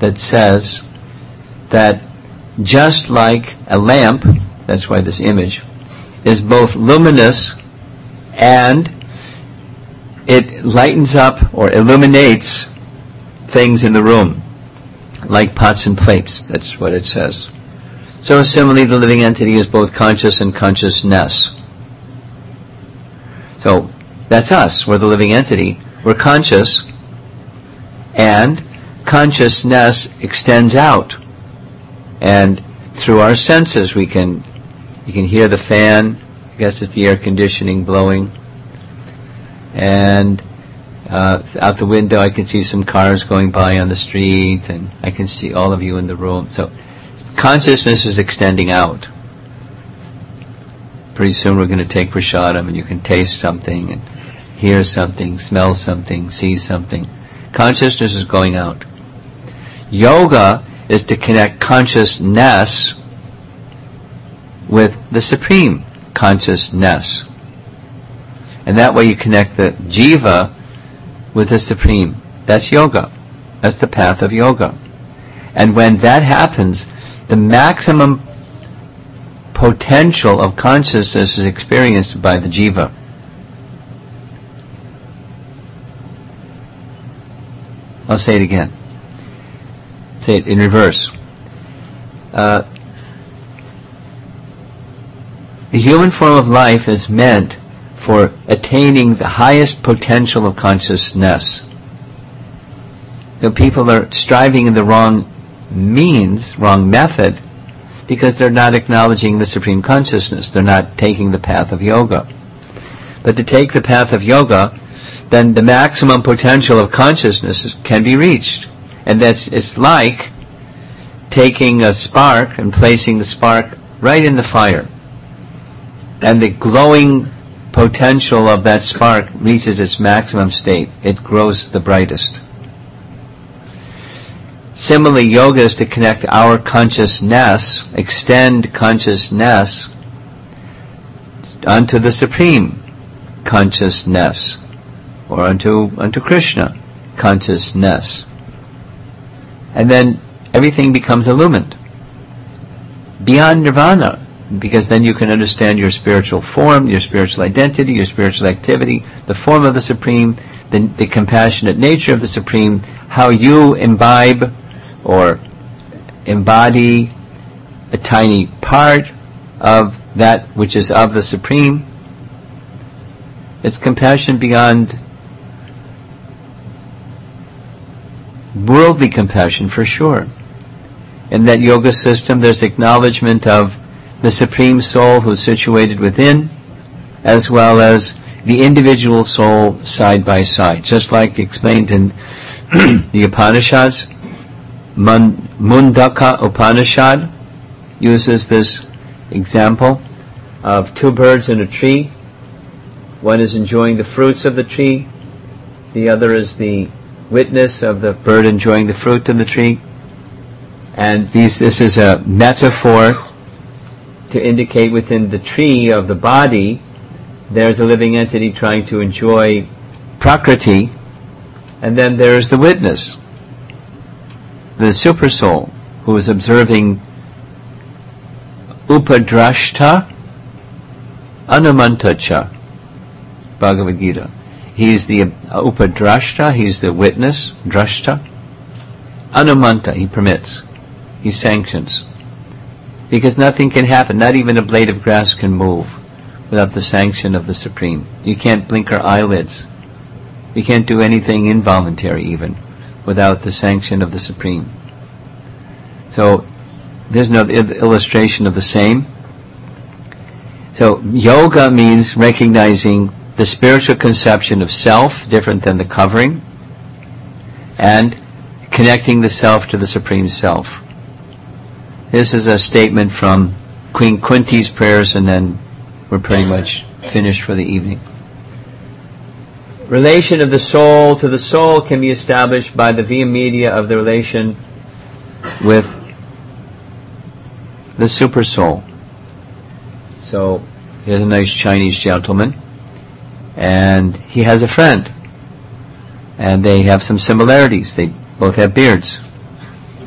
that says that just like a lamp, that's why this image, is both luminous and it lightens up or illuminates things in the room, like pots and plates. That's what it says. So similarly, the living entity is both conscious and consciousness. So that's us. We're the living entity. We're conscious, and consciousness extends out. And through our senses, we can you can hear the fan. I guess it's the air conditioning blowing. And uh, out the window, I can see some cars going by on the street, and I can see all of you in the room. So consciousness is extending out. Pretty soon we're going to take prasadam, and you can taste something, and hear something, smell something, see something. Consciousness is going out. Yoga is to connect consciousness with the Supreme Consciousness. And that way you connect the jiva with the Supreme. That's yoga. That's the path of yoga. And when that happens, the maximum potential of consciousness is experienced by the jiva. I'll say it again. Say it in reverse. Uh, the human form of life is meant for attaining the highest potential of consciousness. So people are striving in the wrong means, wrong method, because they're not acknowledging the Supreme Consciousness. They're not taking the path of yoga. But to take the path of yoga, then the maximum potential of consciousness can be reached. And that's, it's like taking a spark and placing the spark right in the fire. And the glowing potential of that spark reaches its maximum state. It grows the brightest. Similarly, yoga is to connect our consciousness, extend consciousness unto the Supreme Consciousness, or unto, unto Krishna Consciousness. And then everything becomes illumined. Beyond nirvana, because then you can understand your spiritual form, your spiritual identity, your spiritual activity, the form of the Supreme, the, the compassionate nature of the Supreme, how you imbibe or embody a tiny part of that which is of the Supreme. It's compassion beyond worldly compassion, for sure. In that yoga system, there's acknowledgement of the Supreme Soul who's situated within, as well as the individual soul side by side. Just like explained in the Upanishads, Mundaka Upanishad uses this example of two birds in a tree. One is enjoying the fruits of the tree, the other is the witness of the bird enjoying the fruit of the tree. And these, this is a metaphor to indicate within the tree of the body there's a living entity trying to enjoy Prakriti, and then there's the witness, the super soul, who is observing Upadrashta Anumantacha, Bhagavad Gita. He's the Upadrashta, he's the witness, Drashta. Anumanta, he permits, he sanctions. Because nothing can happen, not even a blade of grass can move without the sanction of the Supreme. You can't blink our eyelids. You can't do anything involuntary even without the sanction of the Supreme. So there's no illustration of the same. So yoga means recognizing the spiritual conception of self, different than the covering, and connecting the self to the Supreme Self. This is a statement from Queen Kunti's prayers, and then we're pretty much finished for the evening. Relation of the soul to the soul can be established by the via media of the relation with the super soul. So here's a nice Chinese gentleman, and he has a friend, and they have some similarities. They both have beards.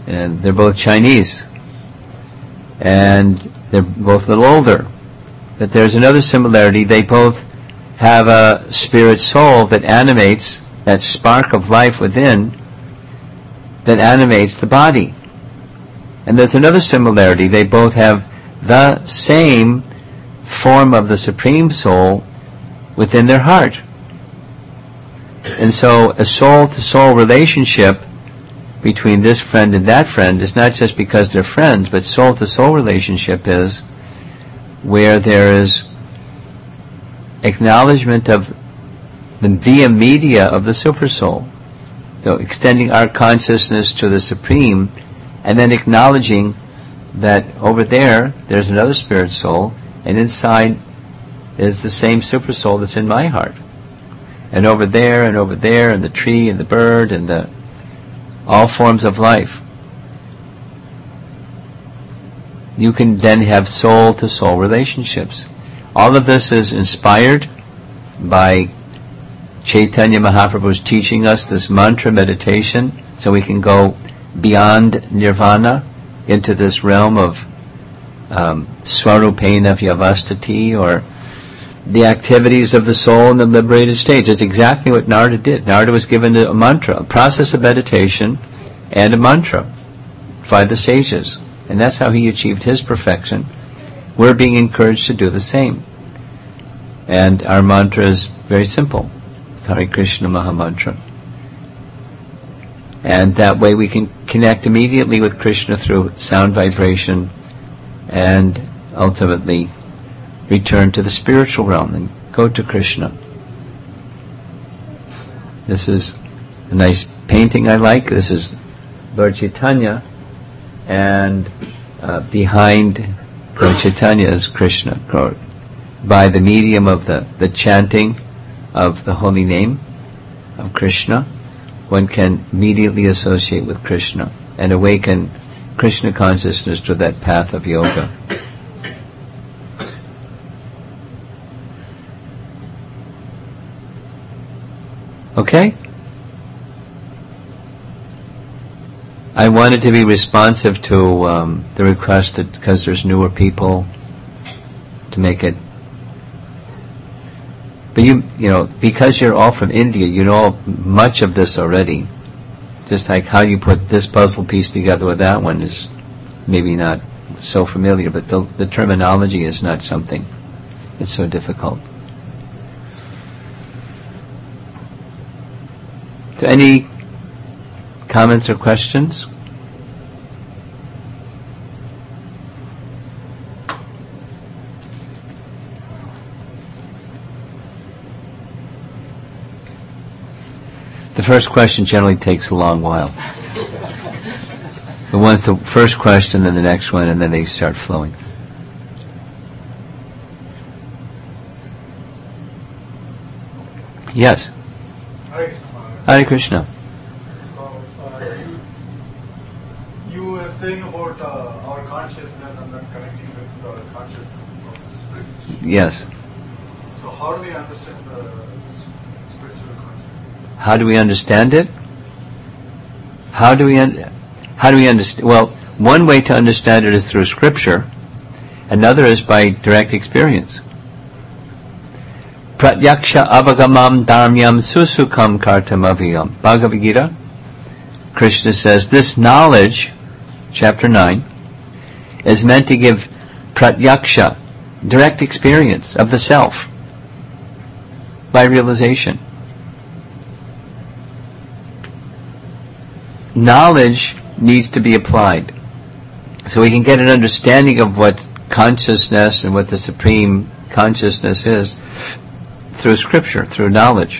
and they're both Chinese, and they're both a little older. But there's another similarity. They both have a spirit soul that animates, that spark of life within, that animates the body. And there's another similarity. They both have the same form of the Supreme Soul within their heart. And so a soul-to-soul relationship between this friend and that friend is not just because they're friends, but soul-to-soul relationship is where there is acknowledgement of the via media of the Supersoul. So extending our consciousness to the Supreme, and then acknowledging that over there, there's another spirit soul, and inside is the same Supersoul that's in my heart. And over there, and over there, and the tree, and the bird, and the all forms of life. You can then have soul-to-soul relationships. All of this is inspired by Chaitanya Mahaprabhu's teaching us this mantra meditation, so we can go beyond nirvana into this realm of um, swarupena vyavastati, or the activities of the soul in the liberated states. It's exactly what Narada did. Narada was given a mantra, a process of meditation, and a mantra by the sages. And that's how he achieved his perfection. We're being encouraged to do the same. And our mantra is very simple. It's Hare Krishna Mahamantra. And that way we can connect immediately with Krishna through sound vibration, and ultimately return to the spiritual realm and go to Krishna. This is a nice painting I like. This is Lord Chaitanya, and uh, behind Lord Chaitanya is Krishna. By the medium of the, the chanting of the holy name of Krishna, one can immediately associate with Krishna and awaken Krishna consciousness to that path of yoga. Okay? I wanted to be responsive to um, the request that, because there's newer people, to make it. But you, you know, because you're all from India, you know much of this already. Just like how you put this puzzle piece together with that one is maybe not so familiar, but the, the terminology is not something that's so difficult. So any comments or questions? The first question generally takes a long while. The one's the first question, then the next one, and then they start flowing. Yes. Hare Krishna. So, uh, you, you were saying about uh, our consciousness and then connecting with the consciousness of spirit. Yes. So how do we understand the spiritual consciousness? How do we understand it? How do we un- how do we understand? Well, one way to understand it is through scripture. Another is by direct experience. Pratyaksha avagamam dharmyam susukam kartamaviyam. Bhagavad Gita, Krishna says, this knowledge, chapter nine, is meant to give pratyaksha, direct experience of the self, by realization. Knowledge needs to be applied. So we can get an understanding of what consciousness and what the supreme consciousness is through scripture, through knowledge.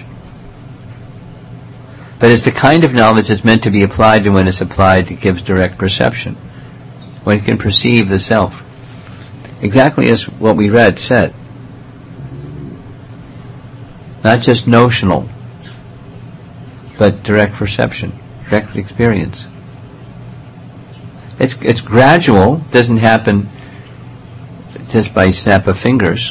But it's the kind of knowledge that's meant to be applied, and when it's applied, it gives direct perception. One can perceive the self. Exactly as what we read said. Not just notional, but direct perception, direct experience. It's it's gradual, doesn't happen just by snap of fingers.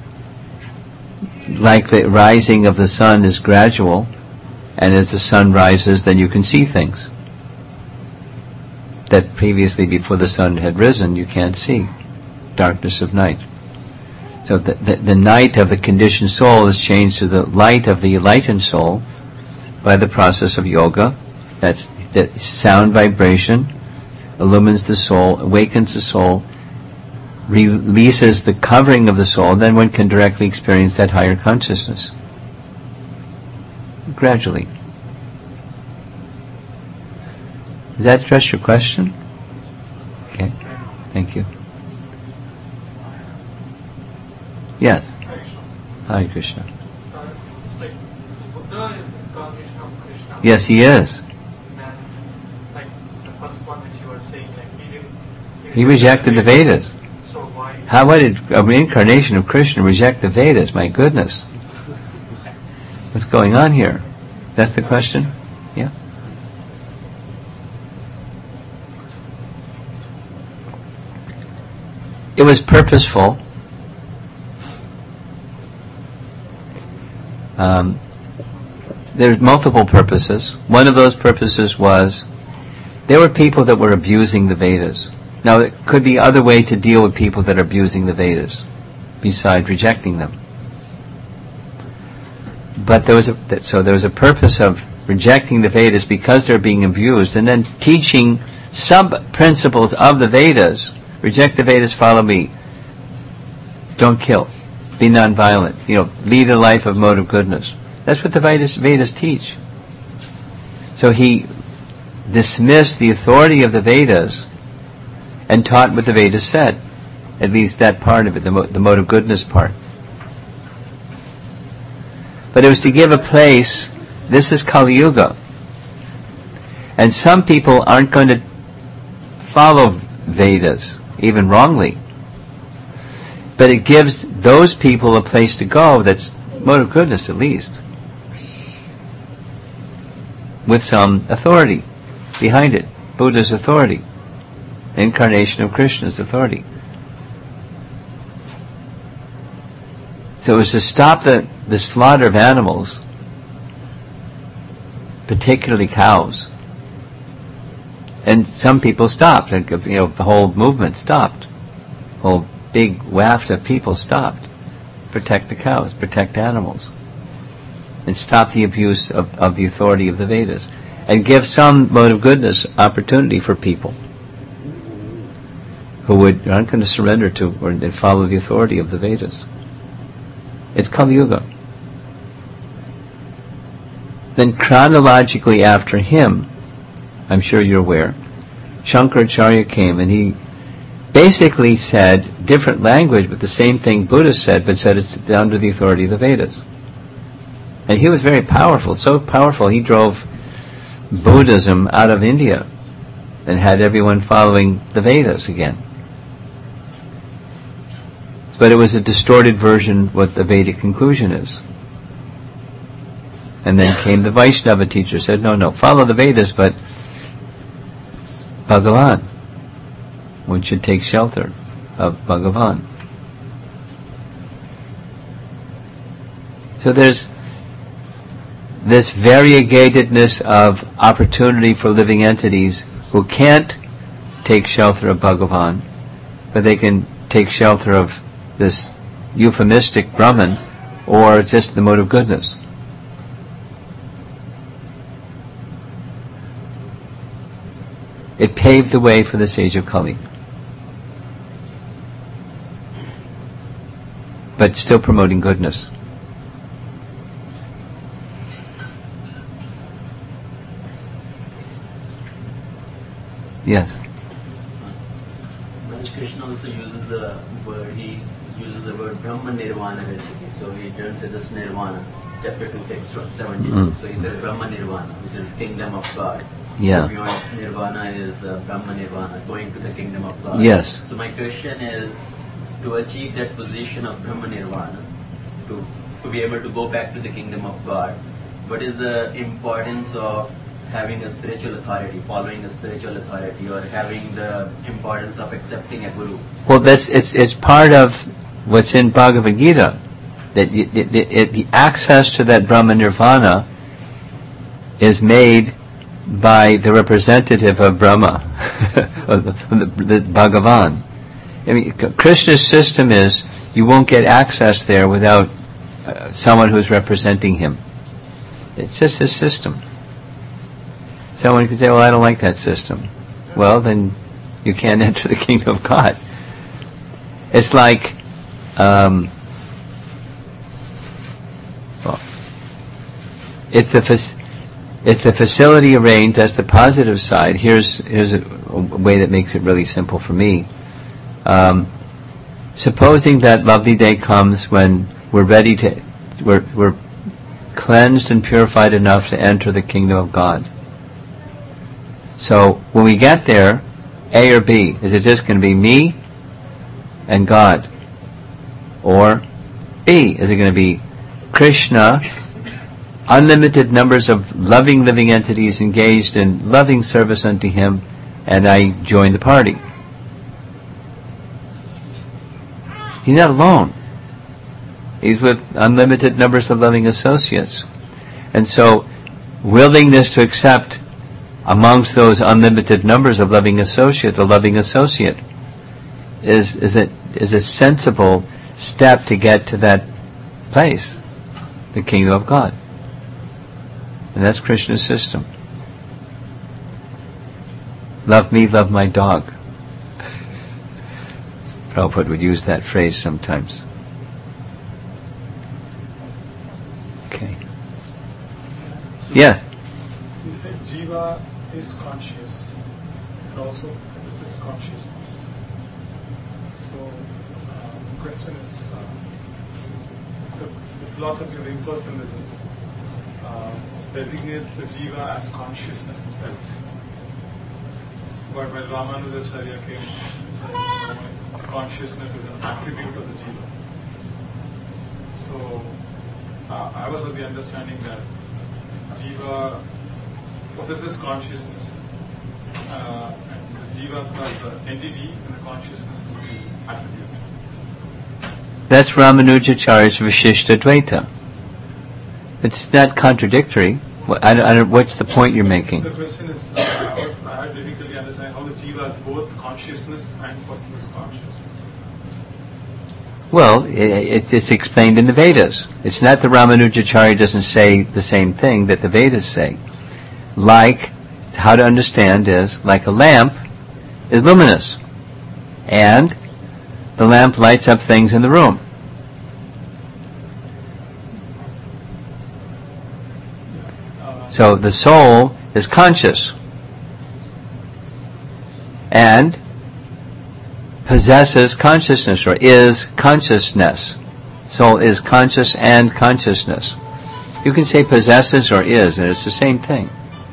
Like the rising of the sun is gradual, and as the sun rises, then you can see things. that previously, before the sun had risen, you can't see. Darkness of night. So the, the, the night of the conditioned soul is changed to the light of the enlightened soul by the process of yoga. That's that sound vibration illumines the soul, awakens the soul, releases the covering of the soul, then one can directly experience that higher consciousness. Gradually. Does that address your question? Okay. Thank you. Yes. Hare Krishna. Uh, like Buddha is the incarnation of Krishna. Yes, he is. And like the first one which you were saying, like he didn't. He rejected the Vedas. So why? How would an incarnation of Krishna reject the Vedas? My goodness. What's going on here? That's the question? Yeah? It was purposeful. Um, there's multiple purposes. One of those purposes was there were people that were abusing the Vedas. Now, it could be other way to deal with people that are abusing the Vedas, besides rejecting them. But there was a, so there was a purpose of rejecting the Vedas because they're being abused, and then teaching sub-principles of the Vedas. Reject the Vedas, follow me. Don't kill. Be non-violent. You know, lead a life of mode of goodness. That's what the Vedas, Vedas teach. So he dismissed the authority of the Vedas and taught what the Vedas said. At least that part of it, the, mo- the mode of goodness part. But it was to give a place. This is Kali Yuga. And some people aren't going to follow Vedas, even wrongly. But it gives those people a place to go that's mode of goodness, at least, with some authority behind it. Buddha's authority. Incarnation of Krishna's authority. So it was to stop the, the slaughter of animals, particularly cows. And some people stopped. And, you know, the whole movement stopped. The whole big waft of people stopped. Protect the cows, protect animals. And stop the abuse of, of the authority of the Vedas. And give some mode of goodness opportunity for people who would aren't going to surrender to or and follow the authority of the Vedas. It's Kali Yuga. Then chronologically after him, I'm sure you're aware, Shankaracharya came and he basically said different language but the same thing Buddha said, but said it's under the authority of the Vedas. And he was very powerful, so powerful he drove Buddhism out of India and had everyone following the Vedas again. But it was a distorted version of what the Vedic conclusion is. And then came the Vaishnava teacher, said, no, no, follow the Vedas, but Bhagavan. One should take shelter of Bhagavan. So there's this variegatedness of opportunity for living entities who can't take shelter of Bhagavan, but they can take shelter of this euphemistic Brahman or just the mode of goodness. It paved the way for the sage of Kali. But still promoting goodness. Yes. Krishna also uses the word, he uses the word Brahma Nirvana basically. So he turns it as Nirvana, chapter two, text seventy-two. Mm. So he says Brahma Nirvana, which is kingdom of God. Yeah. So beyond Nirvana is uh, Brahma Nirvana, going to the kingdom of God. Yes. So my question is, to achieve that position of Brahma Nirvana, to, to be able to go back to the kingdom of God, what is the importance of having a spiritual authority, following a spiritual authority, or having the importance of accepting a guru? Well, that's it's it's part of what's in Bhagavad Gita. That it, it, it, the access to that Brahma Nirvana is made by the representative of Brahma. the, the Bhagavan. I mean, Krishna's system is you won't get access there without uh, someone who's representing him. It's just a system. Someone can say, well, I don't like that system. Well, then you can't enter the kingdom of God. It's like, um, well, it's the fac- it's the facility arranged. That's the positive side. Here's here's a, a way that makes it really simple for me. Um, supposing that lovely day comes when we're ready to, we're we're cleansed and purified enough to enter the kingdom of God. So when we get there, A or B? Is it just going to be me and God? Or B, is it going to be Krishna, unlimited numbers of loving living entities engaged in loving service unto him, and I join the party? He's not alone. He's with unlimited numbers of loving associates. And so, willingness to accept amongst those unlimited numbers of loving associate, the loving associate, is is a, is a sensible step to get to that place, the kingdom of God. And that's Krishna's system. Love me, love my dog. Prabhupada would use that phrase sometimes. Okay. Yes? You said Jiva is conscious and also possesses consciousness. So, uh, the question is, uh, the, the philosophy of impersonalism uh, designates the Jiva as consciousness himself. But when Ramanujacharya came, he said, no, consciousness is an attribute of the Jiva. So, uh, I was of the understanding that Jiva possesses consciousness, uh, and the Jiva plus the entity and the consciousness is the attribute. That's Ramanujacharya's Vishishta Dvaita. It's not contradictory. What, I don't, I don't, what's the point you're making? The question is, uh, I, was, I had difficulty understanding how the Jiva is both consciousness and possesses consciousness. Well, it, it's explained in the Vedas. It's not that Ramanujacharya doesn't say the same thing that the Vedas say. Like, how to understand is, like a lamp is luminous. And the lamp lights up things in the room. So the soul is conscious. And possesses consciousness, or is consciousness. Soul is conscious and consciousness. You can say possesses or is, and it's the same thing.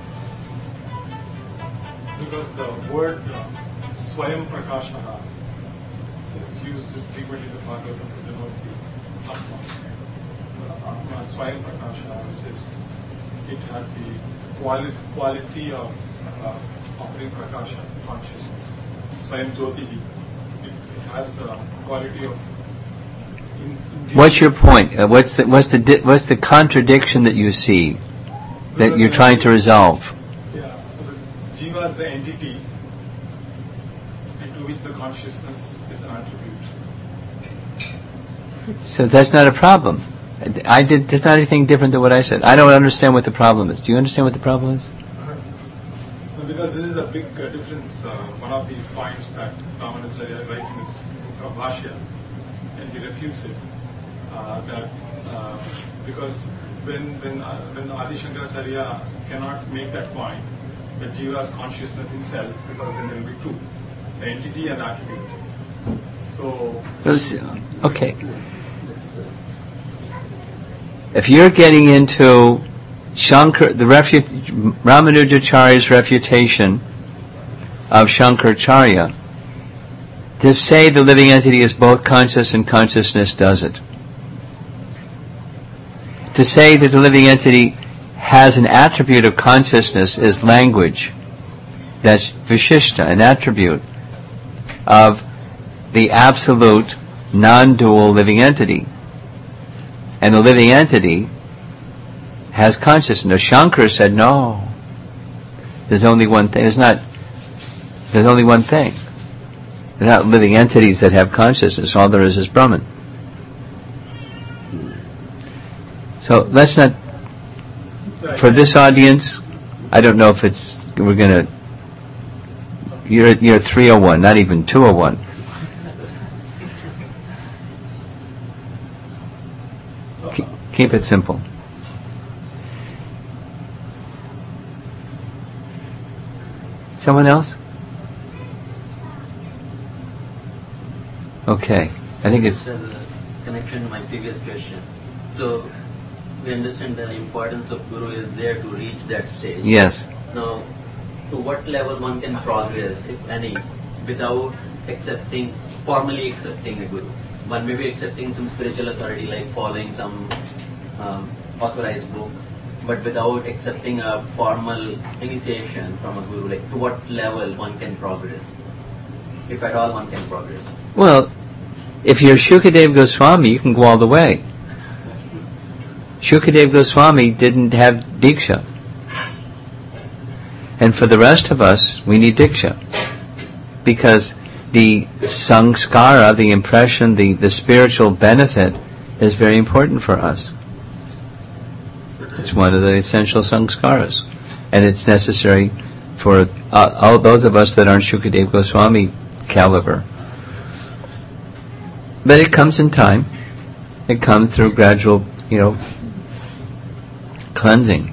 Because the word uh, Swayam Prakashaha is used frequently in the Bhagavatam to denote the Atma. The Atma, Swayam Prakashaha, which is, it has the quali- quality of uh, offering Prakasha, consciousness. Swayam Jyotihi. Has the quality of. In, in what's your point? Uh, what's the what's the di- what's the contradiction that you see that you're trying to resolve? Yeah. So the Jiva is the entity into which the consciousness is an attribute. So that's not a problem. I did. There's not anything different than what I said. I don't understand what the problem is. Do you understand what the problem is? No, because this is a big uh, difference. Uh, one of the points that Ramanujacharya writes in his book of Bhashya, and he refutes it. Uh, that uh, because when when uh, when Adi Shankaracharya cannot make that point, the Jiva's consciousness himself, because then there will be two, the entity and attribute. So Those, okay. If you're getting into Shankar, the refu- Ramanujacharya's refutation of Shankaracharya, to say the living entity is both conscious and consciousness does it. To say that the living entity has an attribute of consciousness is language. That's Vishishta, an attribute of the absolute non-dual living entity. And the living entity has consciousness. Shankara said, no, there's only one thing. There's not There's only one thing. They're not living entities that have consciousness. All there is is Brahman. So let's not, for this audience, I don't know if it's, we're going to, you're, you're three oh one, not even two oh one. Keep, keep it simple. Someone else? Okay. I think it's... There's a connection to my previous question. So, we understand the importance of Guru is there to reach that stage. Yes. Now, to what level one can progress, if any, without accepting, formally accepting a Guru? One may be accepting some spiritual authority, like following some um, authorized book, but without accepting a formal initiation from a Guru. Like, to what level one can progress? If at all one can progress. Well, if you're Shukadeva Goswami, you can go all the way. Shukadeva Goswami didn't have Diksha. And for the rest of us, we need Diksha. Because the samskara, the impression, the, the spiritual benefit is very important for us. It's one of the essential samskaras. And it's necessary for uh, all those of us that aren't Shukadeva Goswami caliber. But it comes in time. It comes through gradual, you know, cleansing.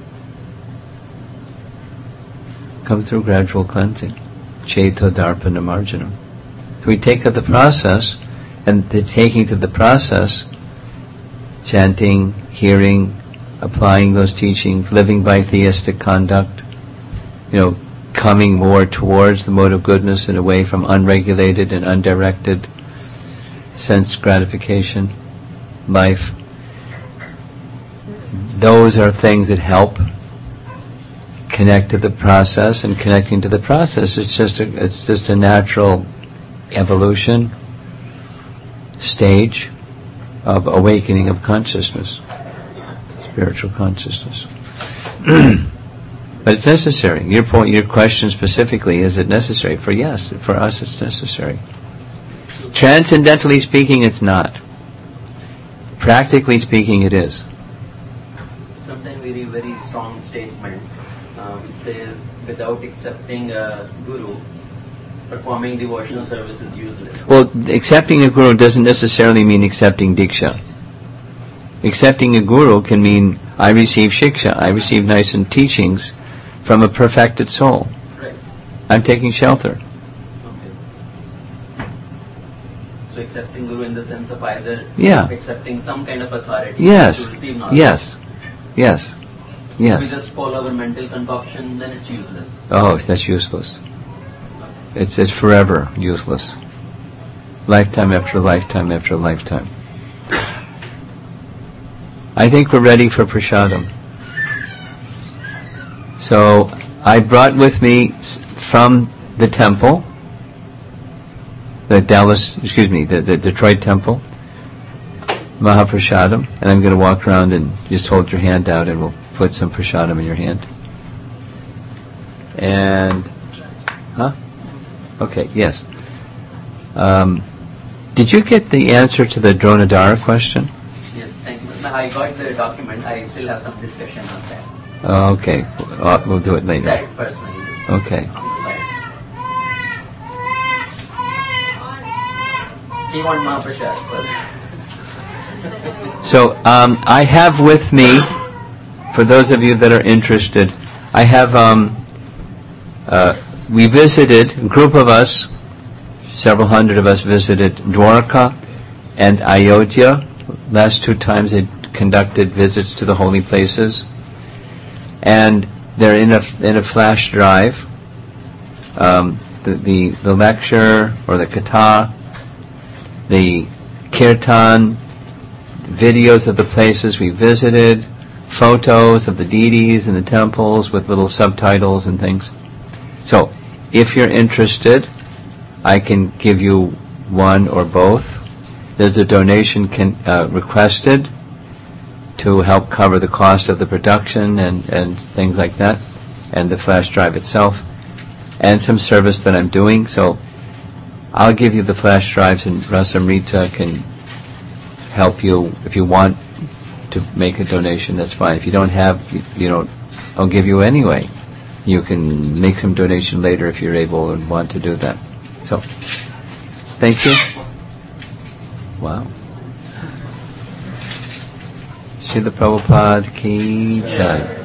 Come through gradual cleansing. Chaita Darpana Marjanam. We take up the process, and the taking to the process, chanting, hearing, applying those teachings, living by theistic conduct, you know, coming more towards the mode of goodness and away from unregulated and undirected sense gratification life. Those are things that help connect to the process, and connecting to the process, it's just a, it's just a natural evolution stage of awakening of consciousness, spiritual consciousness. But it's necessary. Your point, your question specifically, is it necessary? For yes, for us it's necessary. Transcendentally speaking, it's not. Practically speaking, it is. Sometimes we read a very strong statement uh, which says, without accepting a Guru, performing devotional service is useless. Well, accepting a Guru doesn't necessarily mean accepting Diksha. Accepting a Guru can mean, I receive Shiksha, I receive nice teachings from a perfected soul. Right. I'm taking shelter. So accepting Guru in the sense of either Yeah. accepting some kind of authority Yes. to receive knowledge. Yes. Yes. If we Yes. just follow our mental concoction, then it's useless. Oh, that's useless. It's, it's forever useless. Lifetime after lifetime after lifetime. I think we're ready for prasadam. So, I brought with me s- from the temple, the Dallas, excuse me, the, the Detroit temple, Mahaprasadam, and I'm going to walk around and just hold your hand out and we'll put some prasadam in your hand. And, huh? Okay, yes. Um, did you get the answer to the Dronadara question? Yes, thank you. Now, I got the document. I still have some discussion on that. Oh, okay, uh, we'll do it later. Side personally. Yes. Okay. On the side. He want Mahaprasad first. So um, I have with me, for those of you that are interested, I have, um, uh, we visited, a group of us, several hundred of us visited Dwarka and Ayodhya. Last two times they conducted visits to the holy places. And they're in a, in a flash drive. Um, the, the, the lecture or the katha, the kirtan, videos of the places we visited, photos of the deities and the temples with little subtitles and things. So, if you're interested, I can give you one or both. There's a donation can, uh, requested to help cover the cost of the production and, and things like that, and the flash drive itself. and some service that I'm doing. So I'll give you the flash drives, and Rasamrita can help you if you want to make a donation. That's fine. If you don't have, you, you don't, I'll give you anyway. You can make some donation later if you're able and want to do that. So, thank you. Wow. Srila Prabhupada ki jai.